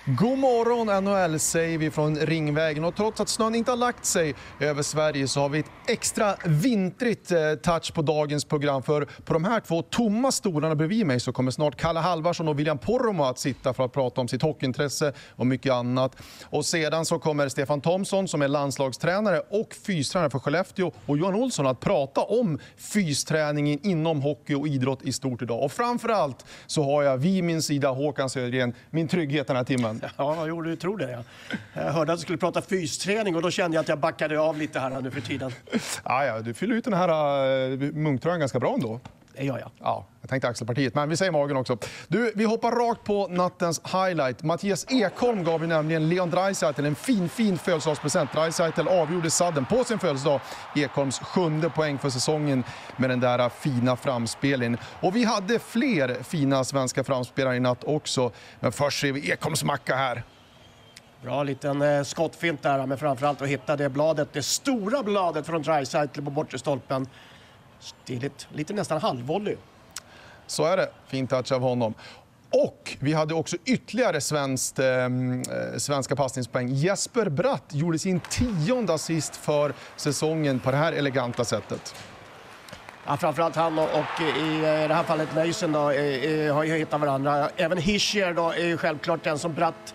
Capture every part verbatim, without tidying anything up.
God morgon N H L säger vi från Ringvägen, och trots att snön inte har lagt sig över Sverige så har vi ett extra vintrigt touch på dagens program. För på de här två tomma stolarna bredvid mig så kommer snart Kalle Halvarsson och William Poromaa att sitta för att prata om sitt hockeyintresse och mycket annat. Och sedan så kommer Stefan Thomsson som är landslagstränare och fystränare för Skellefteå, och Johan Olsson att prata om fysträningen inom hockey och idrott i stort idag. Och framförallt så har jag vid min sida Håkan Södergren, min trygghet den här timmen. Ja, jo, du tror det. Ja. Jag hörde att du skulle prata fysträning och då kände jag att jag backade av lite här nu för tiden. Ja, ja, du fyller ut den här uh, munktröjan ganska bra ändå. Det gör jag. Ja, jag tänkte axelpartiet, men vi säger magen också. Du, vi hoppar rakt på nattens highlight. Mattias Ekholm gav ju nämligen Leon Draisaitl en fin, fin födelsedagspresent. Draisaitl avgjorde sadden på sin födelsedag. Ekholms sjunde poäng för säsongen med den där fina framspelen. Och vi hade fler fina svenska framspelare i natt också. Men först ser vi Ekholms macka här. Bra liten eh, skottfint där, men framförallt att hitta det bladet, det stora bladet från Draisaitl på bortre stolpen. Stiligt, lite nästan halvvolley. Så är det, fint touch av honom. Och vi hade också ytterligare svenskt, eh, svenska passningspoäng. Jesper Bratt gjorde sin tionde assist för säsongen på det här eleganta sättet. Ja, framförallt han och, och i det här fallet Mason då, är, har ju hittat varandra. Även Hischier då är ju självklart den som Bratt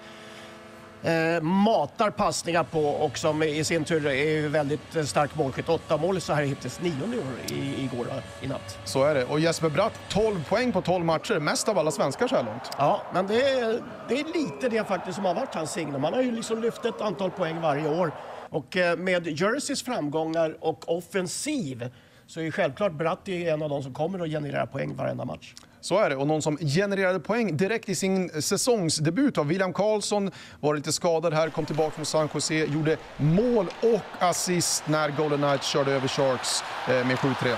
Eh, matar passningar på, och som i sin tur är väldigt stark målskytt. Åtta mål så här hittills, nionde år i, igår i natt. Så är det. Och Jesper Bratt, tolv poäng på tolv matcher. Mest av alla svenskar så här långt. Ja, men det är, det är lite det faktiskt som har varit hans signum. Man har ju liksom lyft ett antal poäng varje år. Och eh, med Jerseys framgångar och offensiv så är självklart Bratt en av de som kommer att generera poäng varenda match. Så är det, och någon som genererade poäng direkt i sin säsongsdebut av William Karlsson var lite skadad här, kom tillbaka från San Jose, gjorde mål och assist när Golden Knights körde över Sharks med sju tre.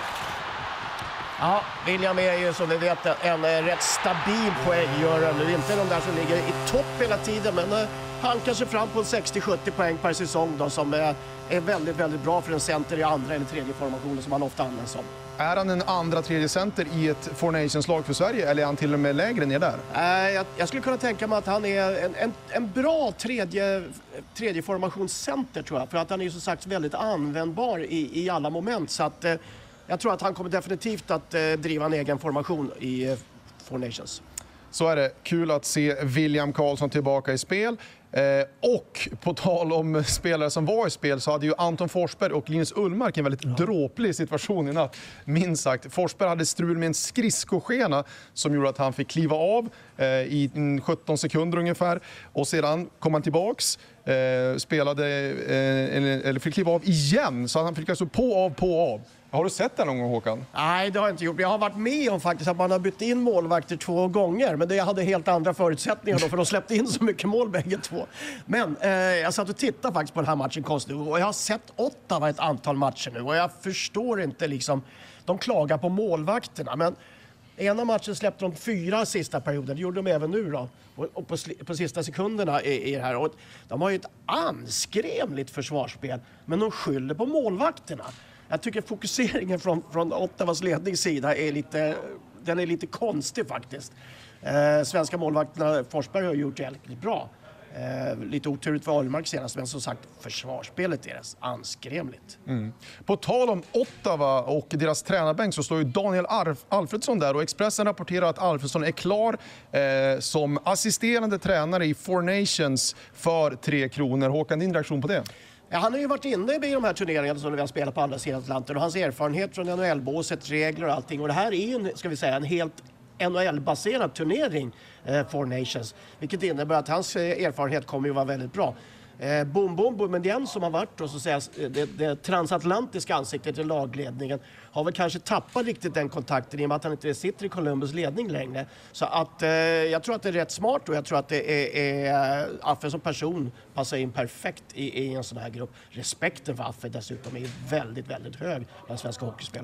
Ja, William är ju som vi vet en rätt stabil poänggörare nu, inte de där som ligger i topp hela tiden, men han kanske fram på sextio till sjuttio poäng per säsong då, som är, är väldigt, väldigt bra för en center i andra eller tredje formationen som han ofta används som. Är han en andra, tredje center i ett Four Nations-lag för Sverige, eller är han till och med lägre ner där? Äh, jag, jag skulle kunna tänka mig att han är en, en, en bra tredje, tredje formationscenter, tror jag. För att han är som sagt väldigt användbar i, i alla moment. Så att, eh, jag tror att han kommer definitivt att eh, driva en egen formation i eh, Four Nations. Så är det. Kul att se William Karlsson tillbaka i spel. Eh, och på tal om spelare som var i spel så hade ju Anton Forsberg och Linus Ullmark en väldigt ja. dråplig situation i natt. Minst sagt. Forsberg hade strul med en skridskoskena som gjorde att han fick kliva av eh, i sjutton sekunder ungefär. Och sedan kom han tillbaks, eh, spelade, eh, eller, eller fick kliva av igen. Så han fick alltså på, av, på, av. Har du sett det någon gång, Håkan? Nej, det har jag inte gjort. Jag har varit med om faktiskt att man har bytt in målvakter två gånger. Men det hade helt andra förutsättningar då, för de släppte in så mycket mål bägge två. Men eh, jag satt och tittade faktiskt på den här matchen konstigt. Och jag har sett åtta av ett antal matcher nu. Och jag förstår inte liksom, de klagar på målvakterna. Men ena matchen släppte de fyra sista perioden. Det gjorde de även nu då. Och, och på, på sista sekunderna i, i det här. Och de har ju ett anskrämligt försvarsspel. Men de skyller på målvakterna. Jag tycker fokuseringen från, från Ottawas ledningssida är lite, den är lite konstig faktiskt. Eh, svenska målvakterna, Forsberg har gjort det jävligt bra. Eh, lite oturligt för Ullmark senast, men som sagt, försvarsspelet är anskrämligt. Mm. På tal om Ottawa och deras tränarbänk så står ju Daniel Alf- Alfredsson där, och Expressen rapporterar att Alfredsson är klar eh, som assisterande tränare i Four Nations för tre kronor. Håkan, din reaktion på det? Ja, han har ju varit inne i de här turneringarna som vi har spelat på andra sidan Atlanten, och hans erfarenhet från N H L-båset, regler och allting. Och det här är ju en, ska vi säga, en helt N H L-baserad turnering, eh, Four Nations. Vilket innebär att hans eh, erfarenhet kommer ju vara väldigt bra. Eh, Boom Boom Boumedienne som har varit och så säga, det, det transatlantiska ansiktet i lagledningen har väl kanske tappat riktigt den kontakten i och med att han inte sitter i Columbus ledning längre. Så att eh, jag tror att det är rätt smart, och jag tror att det är, är Affe som person passar in perfekt i, i en sån här grupp. Respekten för Affe dessutom är väldigt, väldigt hög bland svenska hockeyspelare.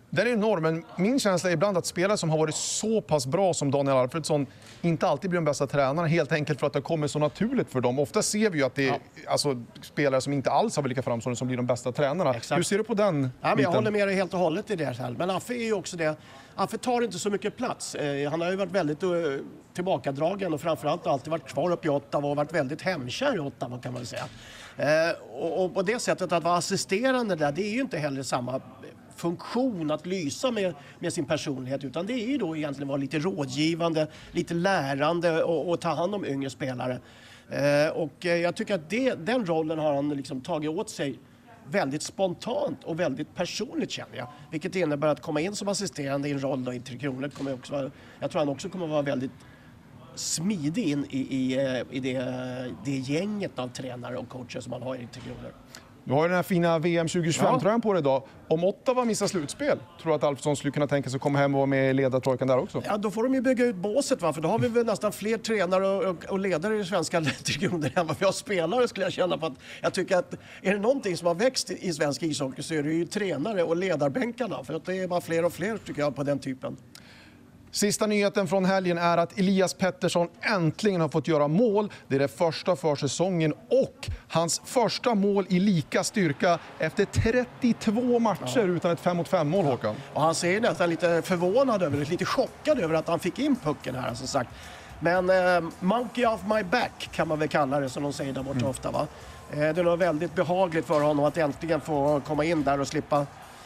Den är enorm, men min känsla är ibland att spelare som har varit så pass bra som Daniel Alfredsson inte alltid blir de bästa tränarna, helt enkelt för att det kommer så naturligt för dem. Ofta ser vi ju att det är ja. alltså, spelare som inte alls har lika framstående som blir de bästa tränarna. Exakt. Hur ser du på den ja, men jag håller med dig helt och hållet i det här. Men Affe är ju också det. Affe tar inte så mycket plats. Eh, han har ju varit väldigt uh, tillbakadragen och framförallt alltid varit kvar uppe i Ottawa och varit väldigt hemkär i Ottawa, kan man säga. Eh, och, och på det sättet att vara assisterande där, det är ju inte heller samma funktion att lysa med, med sin personlighet, utan det är ju då egentligen vara lite rådgivande, lite lärande och, och ta hand om yngre spelare. Eh, och eh, jag tycker att det, den rollen har han liksom tagit åt sig väldigt spontant och väldigt personligt, känner jag. Vilket innebär att komma in som assisterande i en roll då i Tre Kronor kommer också vara, jag tror han också kommer vara väldigt smidig in i, i, i det, det gänget av tränare och coacher som man har i Tre Kronor. Du har ju den här fina V M tjugo tjugofem-tröjan ja. på dig idag. Om Ottawa missar slutspel, tror du att Alfredsson skulle kunna tänka sig att komma hem och vara med i ledartrojkan där också? Ja, då får de ju bygga ut båset, va? För då har vi väl nästan fler tränare och, och ledare i svenska Tre Kronor än vad vi har spelare, skulle jag känna på. Att jag tycker att är det någonting som har växt i, i svensk ishockey så är det ju tränare och ledarbänkarna. För att det är bara fler och fler, tycker jag, på den typen. Sista nyheten från helgen är att Elias Pettersson äntligen har fått göra mål. Det är det första för säsongen och hans första mål i lika styrka efter trettiotvå matcher ja. utan ett fem mot fem mål, Håkan. Och han ser nästan lite förvånad över det, lite chockad över att han fick in pucken här, som sagt. Men eh, monkey off my back kan man väl kalla det, som de säger där borta mm. ofta, va? Eh, det är nog väldigt behagligt för honom att äntligen få komma in där och slippa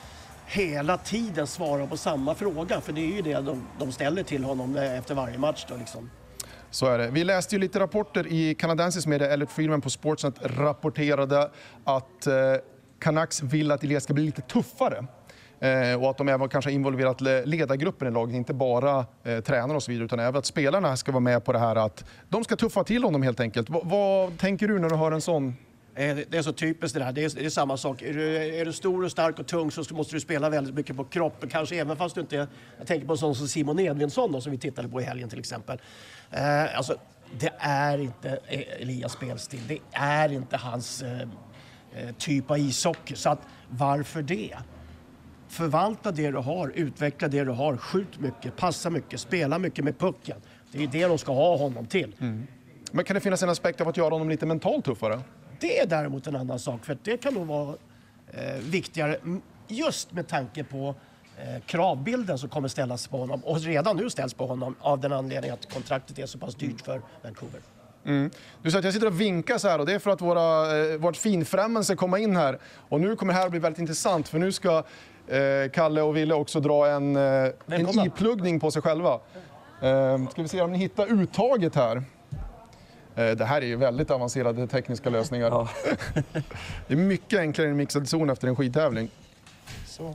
hela tiden svara på samma fråga, för det är ju det de, de ställer till honom efter varje match då, liksom. Så är det. Vi läste ju lite rapporter i kanadensisk media. Elliot Friedman på Sportsnet rapporterade att eh, Canucks vill att Elias ska bli lite tuffare. Eh, och att de även kanske har involverat ledargruppen i laget, inte bara eh, tränare och så vidare, utan även att spelarna ska vara med på det här, att de ska tuffa till honom helt enkelt. V- vad tänker du när du hör en sån? Det är så typiskt det där. Det är, det är samma sak. Är du, är du stor och stark och tung så måste du spela väldigt mycket på kroppen. Kanske även fast du inte... Jag tänker på en sån som Simon Edvinsson då, som vi tittade på i helgen till exempel. Eh, alltså, det är inte Elias spelstil. Det är inte hans eh, typ av ishockey. Så att, varför det? Förvalta det du har, utveckla det du har, skjut mycket, passa mycket, spela mycket med pucken. Det är det de ska ha honom till. Mm. Men kan det finnas en aspekt av att göra honom lite mentalt tuffare? Det är däremot en annan sak, för det kan nog vara eh, viktigare just med tanke på eh, kravbilden som kommer ställas på honom och redan nu ställs på honom av den anledningen att kontraktet är så pass dyrt för Vancouver. Mm. Du sa att jag sitter och vinkar så här, och det är för att våra, eh, vårt finfrämmelse komma in här. Och nu kommer det här att bli väldigt intressant, för nu ska eh, Kalle och Ville också dra en, eh, en ipluggning på sig själva. Eh, ska vi se om ni hittar uttaget här. Det här är ju väldigt avancerade tekniska lösningar. Ja. Det är mycket enklare än mixad zon efter en skidtävling. Så.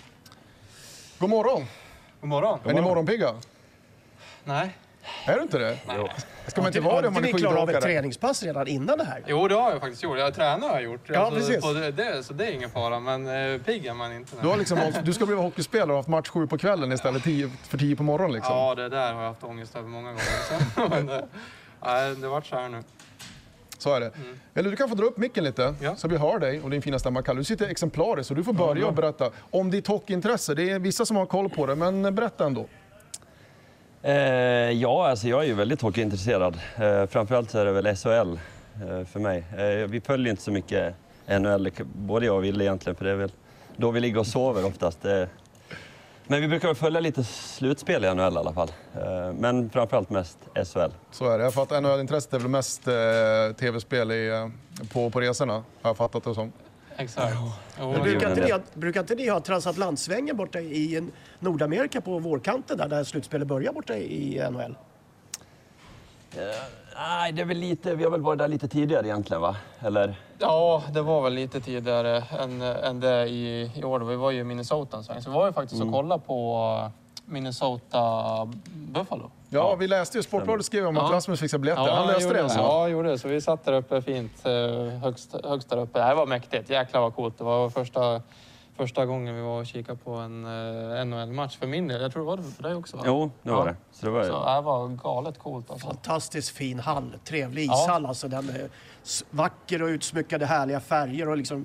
God morgon. God morgon. Är ni morgonpigga? Nej. Är du inte det? Nej. Ska man inte vara det om man är skidåkare? Har av ett träningspass redan innan det här? Jo, det har jag faktiskt gjort. Jag tränar har jag gjort. Ja, alltså, precis. På det, det, så det är ingen fara, men eh, pigg är man inte. Du, har liksom, du ska bli hockeyspelare och ha haft match sju på kvällen istället tio, för tio på morgonen. Liksom. Ja, det där har jag haft ångest över många gånger. men, eh, nej, det har varit så här nu. Så är det. Mm. Eller du kan få dra upp micken lite, ja. Så vi hör dig och din fina stämma, Kalle. Du sitter exemplariskt, så du får börja mm. och berätta om ditt hockeyintresse. Det är vissa som har koll på det, men berätta ändå. Eh, ja, alltså jag är ju väldigt hockeyintresserad. Eh, framförallt så är det väl S H L eh, för mig. Eh, vi följer inte så mycket N H L, både jag och Ville egentligen, för det är väl då vi ligger och sover oftast. Eh, men vi brukar följa lite slutspel i N H L i alla fall. Eh, men framförallt mest S H L. Så är det. Jag fattar att N H L-intresset är väl mest eh, tv-spel i, på, på resorna, har jag fattat det som. Exakt. Men brukar, inte ni ha, brukar inte ni ha transatlantsvängen borta i Nordamerika på vårkanten där, där slutspelet börjar borta i N H L? Uh, nej, det är väl lite, vi har väl varit där lite tidigare egentligen, va? Eller? Ja, det var väl lite tidigare än, än det i, i år. Vi var ju i Minnesota en sväng. Så vi var ju faktiskt mm. och kolla på Minnesota Buffalo. Ja, ja, vi läste ju, Sportbladet skrev om att ja. Rasmus fixade biljetter. Ja, han löste det alltså. Ja, gjorde det. Så vi satt där uppe fint, högst, högst där uppe. Det här var mäktigt. Jäklar vad coolt. Det var första, första gången vi var och kikade på en N H L-match för min del. Jag tror det var det för dig också, va? Jo, det var ja. det. Så det var, så det här var galet coolt. Alltså. Fantastiskt fin hall. Trevlig ishall. Ja. Alltså, den är vacker och utsmyckade härliga färger och liksom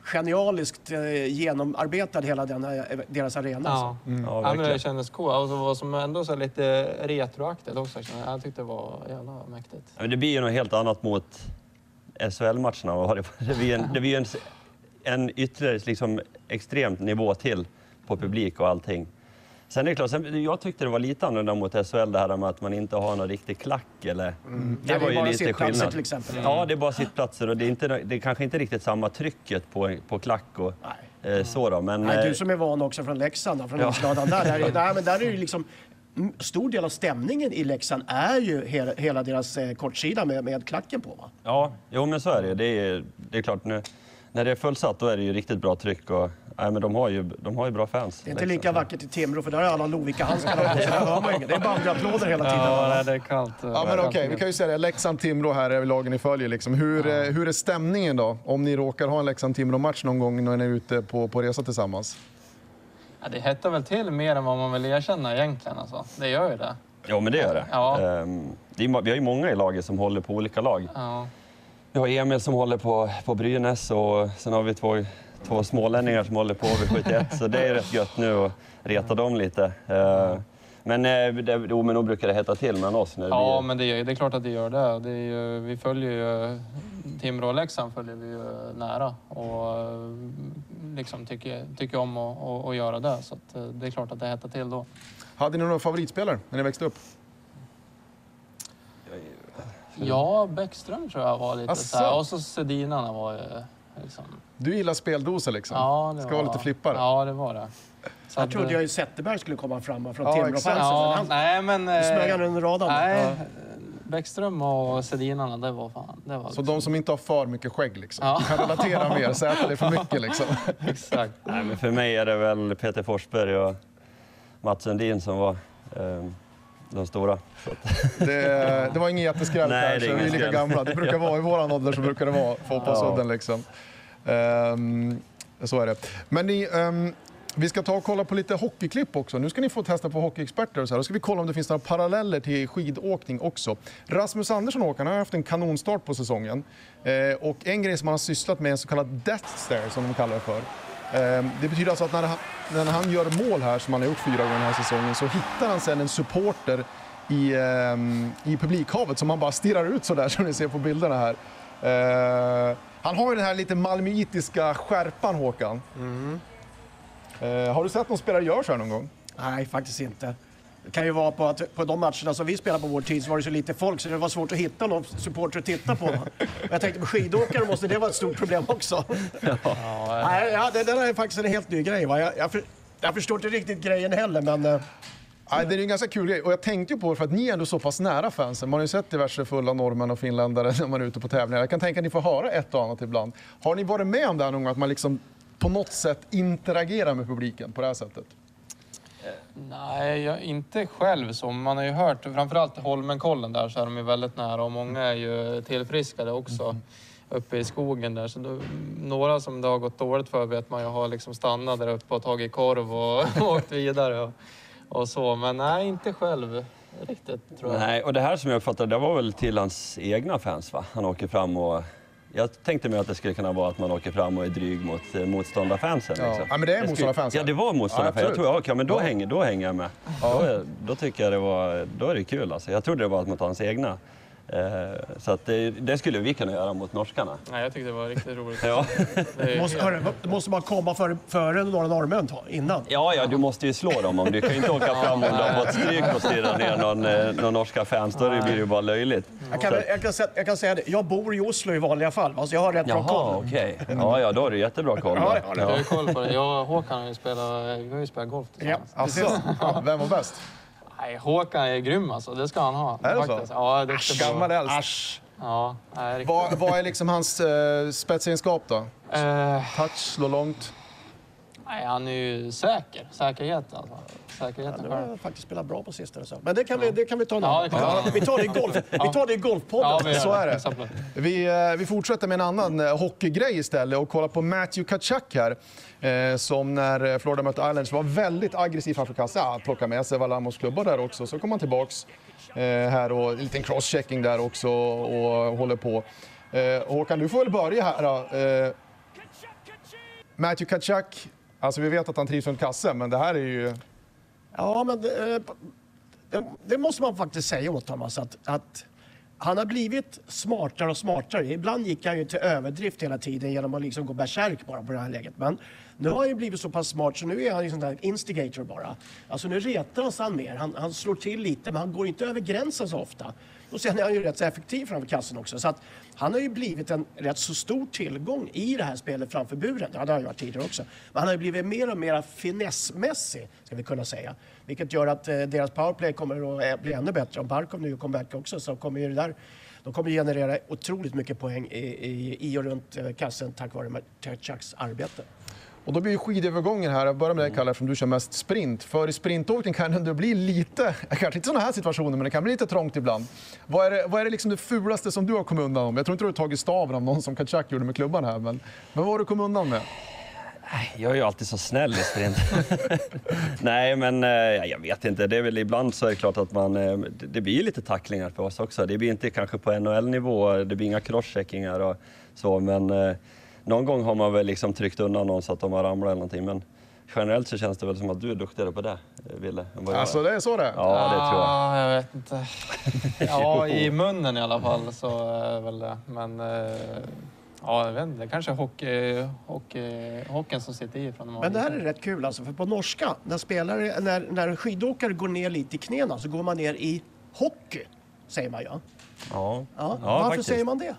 genialiskt eh, genomarbetad hela den, eh, deras arena. Ja, Alltså. mm. ja, men det kändes coolt. Och så var som ändå så lite retroaktigt också. Jag tyckte det var jävla mäktigt. Ja, men det blir ju något helt annat mot S H L-matcherna. Det blir en, det blir en, en ytterligare liksom, extremt nivå till på publik och allting. Sen är det klart, sen, jag tyckte det var lite annorlunda mot S H L det här med att man inte har någon riktig klack eller... Mm. Det, det var är ju bara lite skillnad. Till exempel. Mm. Ja, det är bara sittplatser och det är, inte, det är kanske inte riktigt samma trycket på, på klack och eh, så då. Men, nej, eh, du som är van också från Leksand, då, från ja. Isladan där. Där är, nej, men där är det liksom... Stor del av stämningen i Leksand är ju hela, hela deras eh, kortsida med, med klacken på, va? Ja, jo men så är det. Det är, det är klart, nu, när det är fullsatt då är det ju riktigt bra tryck och nej, men de har ju, de har ju bra fans. Det är inte lika vackert i Timrå för där är alla Lovikka-handskarna på så där hör man inget. Det är bandyapplåder hela tiden. Ja, det är kallt. Ja, men okej, okay, vi kan ju säga det. Leksand-Timrå här är lagen ni följer. Liksom. Hur, ja. hur är stämningen då? Om ni råkar ha en Leksand-Timrå-match någon gång när ni är ute på, på resa tillsammans? Ja, det hettar väl till mer än vad man vill erkänna egentligen. Alltså. Det gör ju det. Ja, men det gör det. Ja. Ehm, det är, vi har ju många i laget som håller på olika lag. Ja. Vi har Emil som håller på, på Brynäs och sen har vi två, två smålänningar som håller på V sjuttioett. Så det är rätt gött nu att reta dem lite. Ehm, men, det, jo, men då brukar det hetta till mellan oss. När det ja, blir... men det är, det är klart att det gör det. det är ju, vi följer ju Timrå och Leksand följer vi ju nära och liksom tycker, tycker om att, att, att göra det. Så att det är klart att det hettar till då. Hade ni några favoritspelare när ni växte upp? Ja, Bäckström tror jag var lite Asså. så här. Och så Sedinarna var ju liksom... Du gillar speldoser liksom? Ja, det ska var vara lite flippare? Ja, det var det. Så jag trodde jag ju Zetterberg skulle komma fram från Ja, Timrå-fansen. Ja, han nej, men... Du smög han under radarn. Nej, Ja. Bäckström och Sedinarna, det var fan... Det var Så liksom. de som inte har för mycket skägg liksom? Ja. Kan relatera mer, säga att det är för mycket liksom? Exakt. Nej, men för mig är det väl Peter Forsberg och Mats Sundin som var eh, de stora. Det, det var ingen jätteskräll Nej, det är kanske, vi är ingen lika skräll. gamla. Det brukar vara i våran ålder så brukar det vara fotbollsudden liksom. Um, så är det. Men ni, um, vi ska ta och kolla på lite hockeyklipp också. Nu ska ni få testa på hockeyexperter och så här. Då ska vi kolla om det finns några paralleller till skidåkning också. Rasmus Andersson Håkan har haft en kanonstart på säsongen. Eh, och en grej som han har sysslat med är en så kallad death stare som de kallar det för. Eh, det betyder alltså att när han, när han gör mål här som han har gjort fyra gånger den här säsongen så hittar han sen en supporter i, eh, i publikhavet som han bara stirrar ut så där som ni ser på bilderna här. Eh, han har ju den här lite malmöitiska skärpan Håkan. Mm. Uh, har du sett någon spelare göra så här någon gång? Nej, faktiskt inte. Det kan ju vara på att på de matcherna som vi spelar på vår tid så var det så lite folk så det var svårt att hitta någon supporter att titta på. Jag tänkte på skidåkare måste det vara ett stort problem också. Ja. Nej, ja, det där är faktiskt en helt ny grej. Va? Jag, jag, för, jag förstår inte riktigt grejen heller, men... Uh... Nej, det är en ganska kul grej. Och jag tänkte ju på det för att ni är ändå så pass nära fansen. Man har ju sett diverse fulla norrmän och finländare när man är ute på tävlingar. Jag kan tänka att ni får höra ett och annat ibland. Har ni varit med om det här någon gång att man liksom på något sätt interagerar med publiken på det här sättet? Nej, jag, inte själv så. Man har ju hört, framförallt Holmenkollen där så är de ju väldigt nära och många är ju tillfriskade också mm. uppe i skogen där. Så då, några som det har gått dåligt för vet man ju har liksom stannat där uppe och tagit korv och åkt vidare och, och så. Men nej, inte själv riktigt tror jag. Nej, och det här som jag uppfattade, det var väl till hans egna fans va? Han åker fram och... Jag tänkte mig att det skulle kunna vara att man åker fram och är dryg mot eh, motståndarfansen. Ja. Liksom. Ja, men det är motståndarfansen. Ja, det var motståndarfansen. Ja, jag tror, okay, men då, ja. hänger, då hänger jag med. Ja. Då, då tycker jag det var, då är det kul alltså. Jag trodde det var mot hans egna. Eh, så att det, det skulle vi kunna göra mot norskarna. Nej, jag tyckte det var riktigt roligt. Ja. Det måste, hörru, måste man komma före, före några norrmän innan? Ja, ja, du måste ju slå dem. Om du kan ju inte åka fram om du har fått stryk och stirra ner någon, eh, någon norska fans. Då blir det ju bara löjligt. Jag kan, jag, kan, jag kan säga det. Jag bor i Oslo i vanliga fall. Alltså jag har rätt bra koll. Jaha, okej. Okay. Ja, ja, då har du jättebra koll. Ja, Du har ju koll på det. Jag och Håkan har ju spelat, vi har ju spelat golf tillsammans. Ja, alltså, ja, vem var bäst? Nej, Håkan är grym alltså. Det ska han ha. Är det faktiskt. så? Ja, det är Gammal äldst. Asch. Ja, nej, riktigt. Vad, vad är liksom hans uh, spetsegenskap då? Eh, Touch, slå långt? nej, han är ju säker. Säkerhet alltså. Säkerheten Ja, själv. du har faktiskt spelat bra på sistone. Så. Men det kan, vi, det kan vi ta nu. Ja, det kan vi ta. Ja, vi tar det i golf. Vi tar det i golfpodden. Ja, vi gör Så är det. Exakt. Vi, eh, vi fortsätter med en annan eh, hockeygrej istället och kollar på Matthew Tkachuk här. Eh, som när Florida mötte Islanders var väldigt aggressiv framför kassan. Ja, plockar med sig Valamos klubbar där också. Så kommer han tillbaks eh, här och en liten crosschecking där också och håller på. Eh, Håkan, du får väl börja här då. Eh, Matthew Tkachuk, alltså vi vet att han trivs runt kassen, men det här är ju... Ja, men det, det, det måste man faktiskt säga åt Thomas, att, att han har blivit smartare och smartare. Ibland gick han ju till överdrift hela tiden genom att liksom gå bärkärk bara på det här läget. Men nu har han ju blivit så pass smart så nu är han ju sån där instigator bara. Alltså nu retar han mer. Han, han slår till lite, men han går inte över gränsen så ofta. Och sen är han ju rätt så effektiv framför kassen också. Så att han har ju blivit en rätt så stor tillgång i det här spelet framför buren. Ja, det har ju varit tidigare också. Men han har ju blivit mer och mer finessmässig, ska vi kunna säga. Vilket gör att eh, deras powerplay kommer att bli ännu bättre. Om Barkov nu kommer back också så kommer ju det där... De kommer generera otroligt mycket poäng i, i, i och runt eh, kassen tack vare Tkachuks arbete. Och då blir ju skidövergången här, jag börjar med dig Kalle, eftersom du kör mest sprint. För i sprintåkning kan det bli lite, kanske inte sådana här situationer, men det kan bli lite trångt ibland. Vad är det, vad är det, liksom det fulaste som du har kommit undan om? Jag tror inte du har tagit staven av någon som Tkachuk gjorde med klubban här, men, men vad har du kommit undan med? Jag är ju alltid så snäll i sprint. Nej, men jag vet inte. Det är väl ibland så är det klart att man... Det blir lite tacklingar för oss också. Det blir inte kanske på N H L-nivå, det blir inga crosscheckingar och så, men... Någon gång har man väl liksom tryckt undan någon så att de har ramlat eller någonting, men generellt så känns det väl som att du är duktigare på det, Ville. Alltså det är så det? Ja, det tror jag. Ja, jag vet inte. Ja, i munnen i alla fall så är väl det. Men ja, jag vet inte. Det kanske är hockey, hockey, hockeyn som sitter i från de. Men det här är rätt kul alltså, för på norska, när, spelare, när, när en skidåkare går ner lite i knäna så går man ner i hockey, säger man ja. Ja, ja. ja Varför faktiskt. säger man det?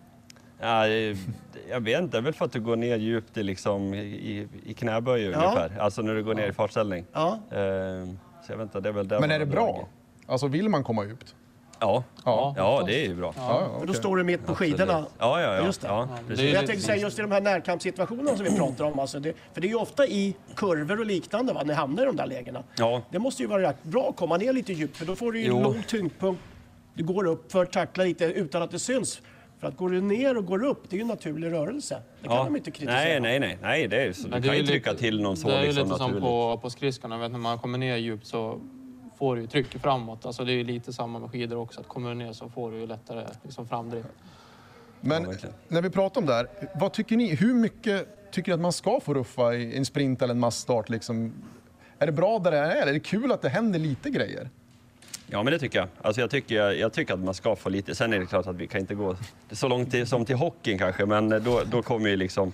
Ja, jag vet inte, det är väl för att du går ner djupt i, liksom, i, i knäböj ja. ungefär. Alltså när du går ner i fartställning. Ja. Ehm, så jag vet inte, det är väl där. Men är det bra? Alltså vill man komma djupt? Ja, ja, ja det är ju bra. Ja, ja, okay. okay. Då står du mitt på skidorna. Ja, ja, ja. Just det. Ja, ja, jag tänkte säga just i de här närkampssituationerna som vi pratar om. Alltså det, för det är ju ofta i kurvor och liknande, va, när ni hamnar i de där lägena. Ja. Det måste ju vara rätt bra att komma ner lite djupt, för då får du ju en låg tyngdpunkt. Du går upp för att tackla lite utan att det syns. För att går du ner och går upp, det är ju en naturlig rörelse. Det kan ja. de inte kritisera. Nej, nej, nej. nej det är så. Du kan ju trycka lite, till någon så liksom naturligt. Det är ju lite som på, på skridskorna. Vet, när man kommer ner djupt så får du ju tryck framåt. Alltså det är ju lite samma med skidor också. Att kommer du ner så får du ju lättare liksom framdrift. Men ja, när vi pratar om det här, vad tycker ni? Hur mycket tycker ni att man ska få ruffa i en sprint eller en massstart? Liksom? Är det bra där det är? Är det kul att det händer lite grejer? Ja, men det tycker jag. Alltså jag, tycker, jag, jag tycker att man ska få lite. Sen är det klart att vi kan inte gå så långt till, som till hockeyn kanske, men då, då kommer ju liksom...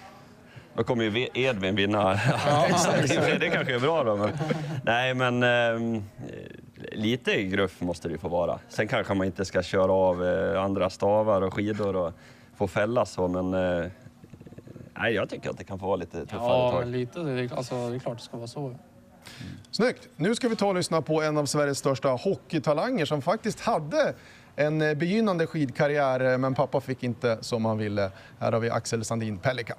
Då kommer ju Edvin vinna. Ja, det kanske är bra då. Men, nej, men eh, lite gruff måste det ju få vara. Sen kanske man inte ska köra av eh, andra stavar och skidor och få fällas så, men eh, nej, jag tycker att det kan få vara lite tuffare ja, tag. Men lite, det är, alltså, det är klart det ska vara så. Mm. Snyggt! Nu ska vi ta och lyssna på en av Sveriges största hockeytalanger som faktiskt hade en begynnande skidkarriär, men pappa fick inte som han ville. Här har vi Axel Sandin Pellikan.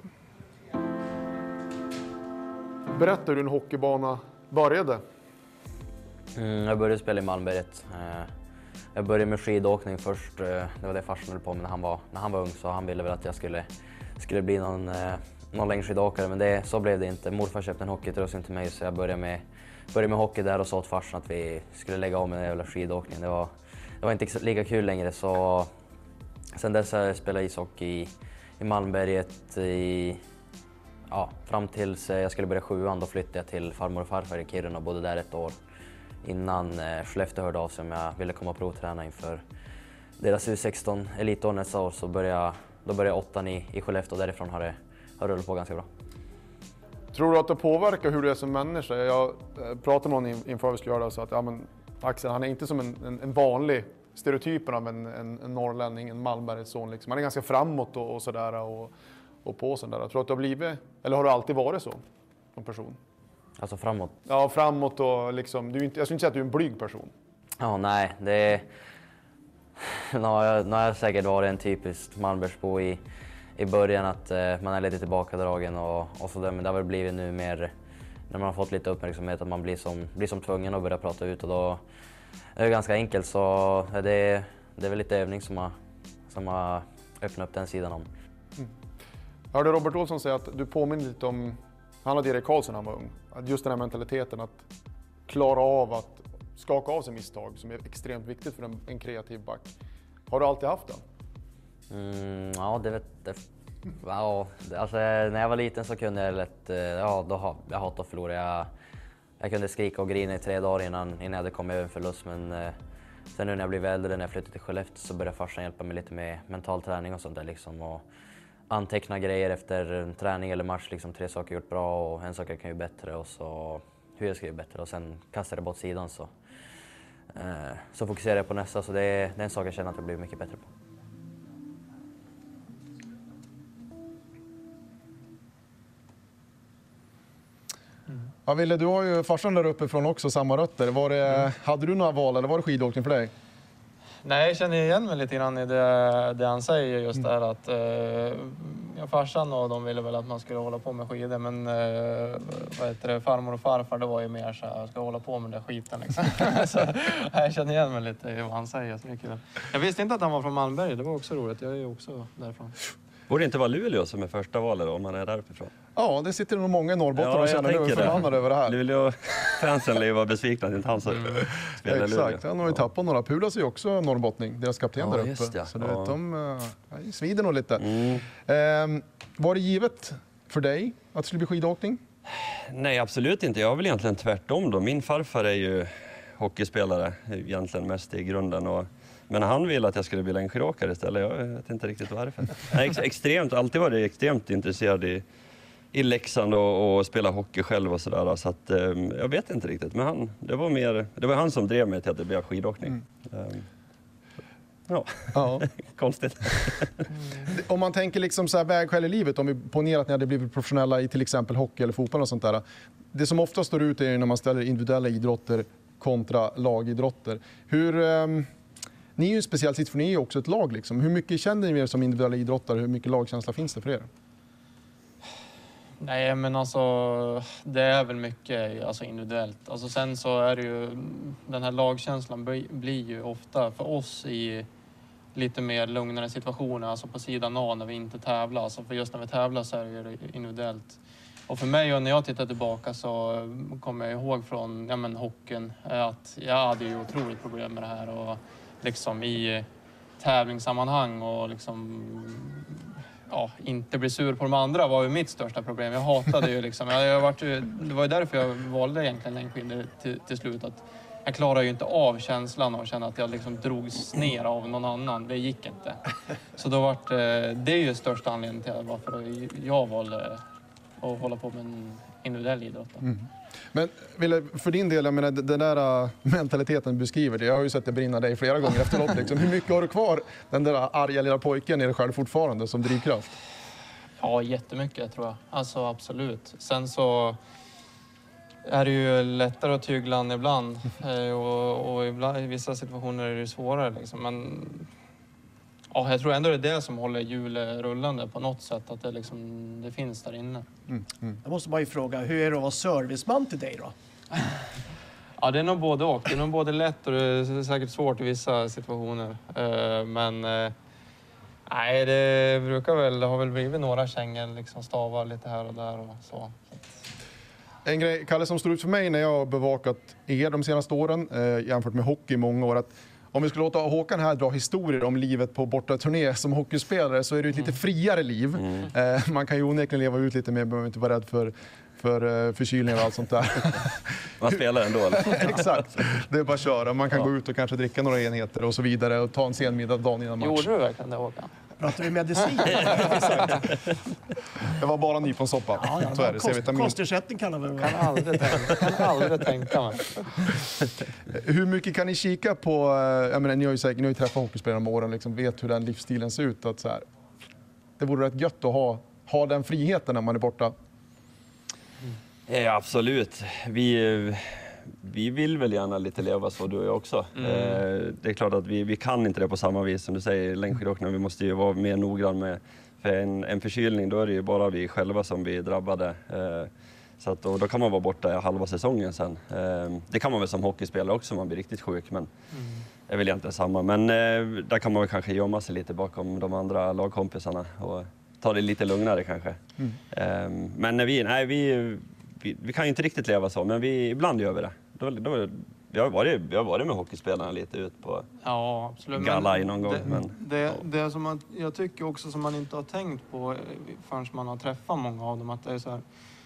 Berätta hur din hockeybana började. Mm, jag började spela i Malmberget. Jag började med skidåkning först. Det var det farsan höll på med när han var, när han var ung, så han ville väl att jag skulle, skulle bli någon, någon längdskidåkare, men det, så blev det inte. Morfar köpte en hockeyutrustning till mig, så jag började med, började med hockey där och sa åt farsan att vi skulle lägga av med den jävla skidåkningen. Det var, det var inte lika kul längre, så sen dess har jag spelat ishockey i, i Malmberget i Ja, fram tills jag skulle börja sjuan, då flyttade jag till farmor och farfar i Kiruna och bodde där ett år. Innan eh, Skellefteå hörde av sig om jag ville komma och provträna inför deras U sexton elitår nästa år, så började jag, då började jag åttan i, i Skellefteå och därifrån har det, har det rullat på ganska bra. Tror du att det påverkar hur du är som människa? Jag pratade med någon inför vi skulle göra det och sa att ja, men Axel, han är inte som en, en, en vanlig stereotypen av en, en, en norrlänning, en Malmbergets son. Liksom. Han är ganska framåt och, och sådär. Och, och på sådär. Jag tror att du har blivit, eller har du alltid varit så som person? Alltså framåt? Ja, framåt och liksom, du är inte, jag skulle inte säga att du är en blyg person. Ja, nej, det är... Nu har jag, nu har jag säkert varit en typisk Malmbergsbo i, i början, att eh, man är lite tillbakadragen och, och sådär, men det har väl blivit nu mer, när man har fått lite uppmärksamhet, att man blir som, blir som tvungen att börja prata ut, och då är det ganska enkelt, så det, det är väl lite övning som har, som har öppnat upp den sidan om. Mm. Jag hörde Robert Olsson säga att du påminner lite om, han hade Erik Karlsson när han var ung. Just den här mentaliteten att klara av att skaka av sig misstag som är extremt viktigt för en, en kreativ back. Har du alltid haft den? Mm, ja, det vet, det Ja, det- alltså, när jag var liten så kunde jag lätt, eh, ja då ha, jag hatade att förlora. Jag, jag kunde skrika och grina i tre dagar innan, innan jag hade kommit över en förlust. Men eh, sen nu när jag blev äldre, när jag flyttade till Skellefteå, så började farsan hjälpa mig lite med mental träning och sånt där liksom. Och anteckna grejer efter en träning eller match, liksom tre saker jag gjort bra och en sak jag kan göra bättre och så hur jag ska göra bättre och sen kasta det bort sidan så. Eh, så fokuserar jag på nästa, så det är, det är en sak jag känner att jag blir mycket bättre på. Ja, Ville, du har ju farsan där uppe från också, samma rötter. Var det, mm. Hade du några val eller var det skidåkning för dig? Nej, jag känner igen mig lite grann i det, det han säger just mm. där att eh, ja, farsan och de ville väl att man skulle hålla på med skidor, men eh, vad heter det, farmor och farfar, det var ju mer så här, jag ska hålla på med den där skiten liksom. Så jag känner igen mig lite i vad han säger. Så mycket. Jag visste inte att han var från Malmberg, det var också roligt, jag är ju också därifrån. Borde det inte vara Luleå som är första valet då, om man är där uppifrån? Ja, det sitter nog många i Norrbotten ja, och känner nu förbannade över det här. Luleå-fansen lär ju vara besvikna att inte han mm. spelar Exakt, Luleå. han har ju tappat några. Pulas är ju också norrbottning, deras kapten ja, där uppe. Just det. Så du ja. vet, de äh, svider nog lite. Mm. Eh, var det givet för dig att det skulle bli skidåkning? Nej, absolut inte. Jag är väl egentligen tvärtom då. Min farfar är ju hockeyspelare, egentligen mest i grunden. Och men han ville att jag skulle bli längdskidåkare istället. Jag vet inte riktigt varför. Jag är ex- extremt, alltid varit extremt intresserad i, i Leksand och, och spela hockey själv och sådär. Så att, um, jag vet inte riktigt. Men han, det var mer, det var han som drev mig till att det blev skidåkning. Mm. Um, ja, ja. Konstigt. Om man tänker liksom så här vägskäl i livet, om vi ponerar att ni hade blivit professionella i till exempel hockey eller fotboll och sånt där. Det som ofta står ut är när man ställer individuella idrotter kontra lagidrotter. Hur... Um, Ni är ju en speciell sitt, för ni är ju också ett lag. Liksom. Hur mycket känner ni er som individuella idrottare? Hur mycket lagkänsla finns det för er? Nej, men alltså det är väl mycket alltså, individuellt. Alltså, sen så är det ju, den här lagkänslan blir, blir ju ofta för oss i lite mer lugnare situationer, alltså på sidan A när vi inte tävlar. Alltså, för just när vi tävlar så är det individuellt. Och för mig, och när jag tittar tillbaka, så kommer jag ihåg från ja, men, hockeyn att jag hade ju otroligt problem med det här. Och, liksom i tävlingssammanhang och liksom ja, inte bli sur på de andra var ju mitt största problem. Jag hatade ju liksom, jag, jag varit, det var ju därför jag valde egentligen längdskidor till, till slut. Att jag klarar ju inte av känslan och känna att jag liksom drogs ner av någon annan. Det gick inte. Så då vart det är ju största anledningen till varför jag valde att hålla på med en individuell idrott. Mm. Men Ville, för din del, jag menar, den där uh, mentaliteten du beskriver, det, jag har ju sett det brinna dig flera gånger efteråt. Liksom. Hur mycket har du kvar, den där arga lilla pojken i dig själv fortfarande som drivkraft? Ja, jättemycket tror jag. Alltså absolut. Sen så är det ju lättare att tygla än ibland. och och ibland, i vissa situationer är det svårare. Liksom. Men ja, jag tror ändå det är det som håller hjulet rullande på något sätt. Att det, liksom, det finns där inne. Mm, mm. Jag måste bara ju fråga, hur är det att vara serviceman till dig då? Ja, det är nog både och. Det är nog både lätt och det är säkert svårt i vissa situationer. Men nej, det brukar väl, det har väl blivit några kängor, liksom stavar lite här och där och så. En grej, Kalle, som står ut för mig när jag har bevakat er de senaste åren, eh, jämfört med hockey i många år, att om vi skulle låta Håkan här dra historier om livet på borta turné som hockeyspelare, så är det ett lite friare liv. Mm. Eh, man kan ju onekligen leva ut lite mer, man behöver inte vara rädd för, för uh, förkylningar och allt sånt där. Man spelar ändå, eller? Exakt, det är bara att köra. Man kan ja. gå ut och kanske dricka några enheter och så vidare och ta en sen middag dagen innan match. Gjorde du verkligen det, Håkan? Pratar vi medicin? Det var bara nyponsoppa. Ja, ja, så är det. Kost, kostersättning kallar vi det. Kan aldrig tänka, kan aldrig tänka mig. Hur mycket kan ni kika på, jag menar, ni har ju säkert, ni har ju träffat hockeyspelare om åren, liksom, vet hur den livsstilen ser ut. Att så här, det vore rätt gött att ha, ha den friheten när man är borta. Ja, absolut. Vi, vi vill väl gärna lite leva så, du och jag också. Mm. Eh, det är klart att vi, vi kan inte det på samma vis som du säger, längdskidåkning. Vi måste ju vara mer noggrann med, för en, en förkylning, då är det ju bara vi själva som blir drabbade. Eh, så att, och då kan man vara borta halva säsongen sen. Eh, det kan man väl som hockeyspelare också, man blir riktigt sjuk, men mm. det är väl egentligen samma. Men eh, där kan man väl kanske gömma sig lite bakom de andra lagkompisarna och ta det lite lugnare kanske. Mm. Eh, men när vi, nej, vi... Vi, vi kan ju inte riktigt leva så, men vi, ibland gör vi det. Då, då, vi, har varit, vi har varit med hockeyspelarna lite ut på Ja, absolut. galaj någon gång. Det, men, det, ja. det som man, jag tycker också som man inte har tänkt på förrän man har träffat många av dem, att det är så här,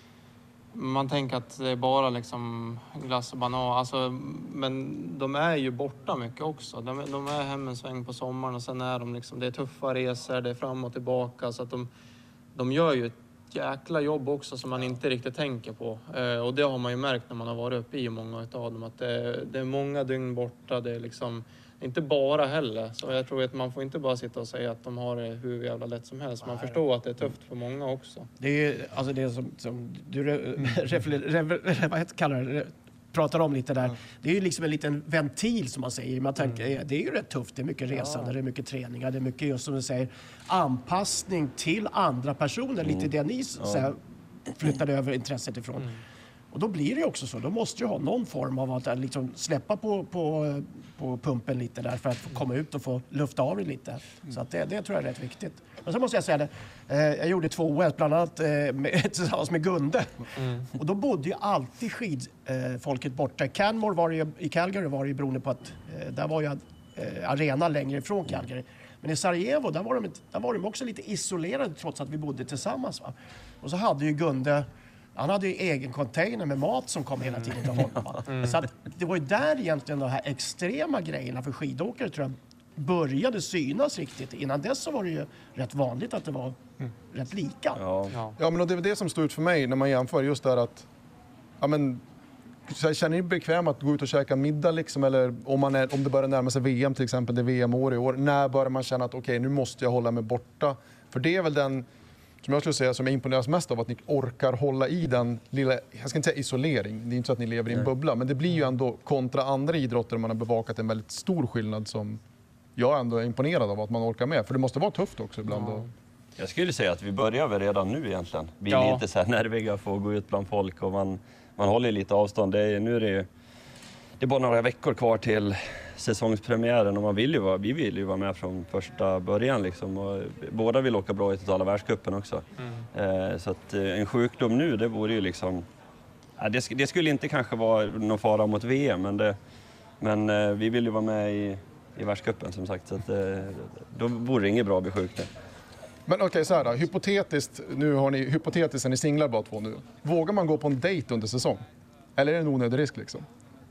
man tänker att det är bara liksom glass och banan, alltså, men de är ju borta mycket också. De, de är hem en sväng på sommaren och sen är de liksom, det är tuffa resor, det är fram och tillbaka, så att de, de gör ju ett jäkla jobb också som man inte riktigt tänker på. Eh, och det har man ju märkt när man har varit uppe i många av dem, att det, det är många dygn borta, det är liksom inte bara heller. Så jag tror att man får inte bara sitta och säga att de har det hur jävla lätt som helst. Man förstår att det är tufft för många också. Det är alltså det som, som du re, refle, re, vad kallar det, pratar om lite där. Det är ju liksom en liten ventil som man säger. Man tänker, mm. Det är ju rätt tufft. Det är mycket resande, ja. Det är mycket träningar, det är mycket just som du säger anpassning till andra personer. Mm. Lite det ni ja. så här, flyttade över intresset ifrån. Mm. Och då blir det ju också så. Då måste du ha någon form av att liksom släppa på, på, på pumpen lite där för att få komma ut och få lufta av det lite. Mm. Så att det, det tror jag är rätt viktigt. Men så måste jag säga det. Eh, jag gjorde två O S bland annat eh, med, tillsammans med Gunde. Mm. Och då bodde ju alltid skidfolket eh, borta. I Canmore var det ju, i Calgary var det ju beroende på att eh, där var ju eh, arena längre ifrån Calgary. Men i Sarajevo, där var, de, där var de också lite isolerade trots att vi bodde tillsammans. Va? Och så hade ju Gunde... Han hade ju egen container med mat som kom hela tiden till honom. Mm. Så att det var ju där egentligen de här extrema grejerna för skidåkare tror jag började synas riktigt. Innan dess så var det ju rätt vanligt att det var mm. rätt lika. Ja, ja men det är det som står ut för mig när man jämför just där att ja, men, känner ni bekväm att gå ut och käka middag liksom, eller om, man är, om det börjar närma sig V M till exempel, det är V M-år i år, när börjar man känna att okej, okay, nu måste jag hålla mig borta? För det är väl den som jag skulle säga som jag imponeras mest av, att ni orkar hålla i den lilla, jag ska inte säga isolering, det är inte så att ni lever i en bubbla, men det blir ju ändå kontra andra idrotter man har bevakat en väldigt stor skillnad som jag ändå är imponerad av att man orkar med, för det måste vara tufft också ibland. Ja. Jag skulle säga att vi börjar väl redan nu egentligen. Vi är ja. inte så här nerviga för att gå ut bland folk och man, man håller lite avstånd. Det är, nu är det ju, det är bara några veckor kvar till säsongspremiären och man vill ju vara, vi vill ju vara med från första början liksom, och båda vill åka bra i totala världscupen också. Mm. Eh, så att eh, en sjukdom nu, det vore ju liksom, ja, det, det skulle inte kanske vara någon fara mot V M, men, det, men eh, vi vill ju vara med i, i världscupen som sagt, så att, eh, då vore det inget bra att bli sjuk. Men okej, okay, så här då, hypotetiskt, nu har ni, hypotetiskt är ni singlar bara två nu. Vågar man gå på en dejt under säsong? Eller är det en onödig risk liksom?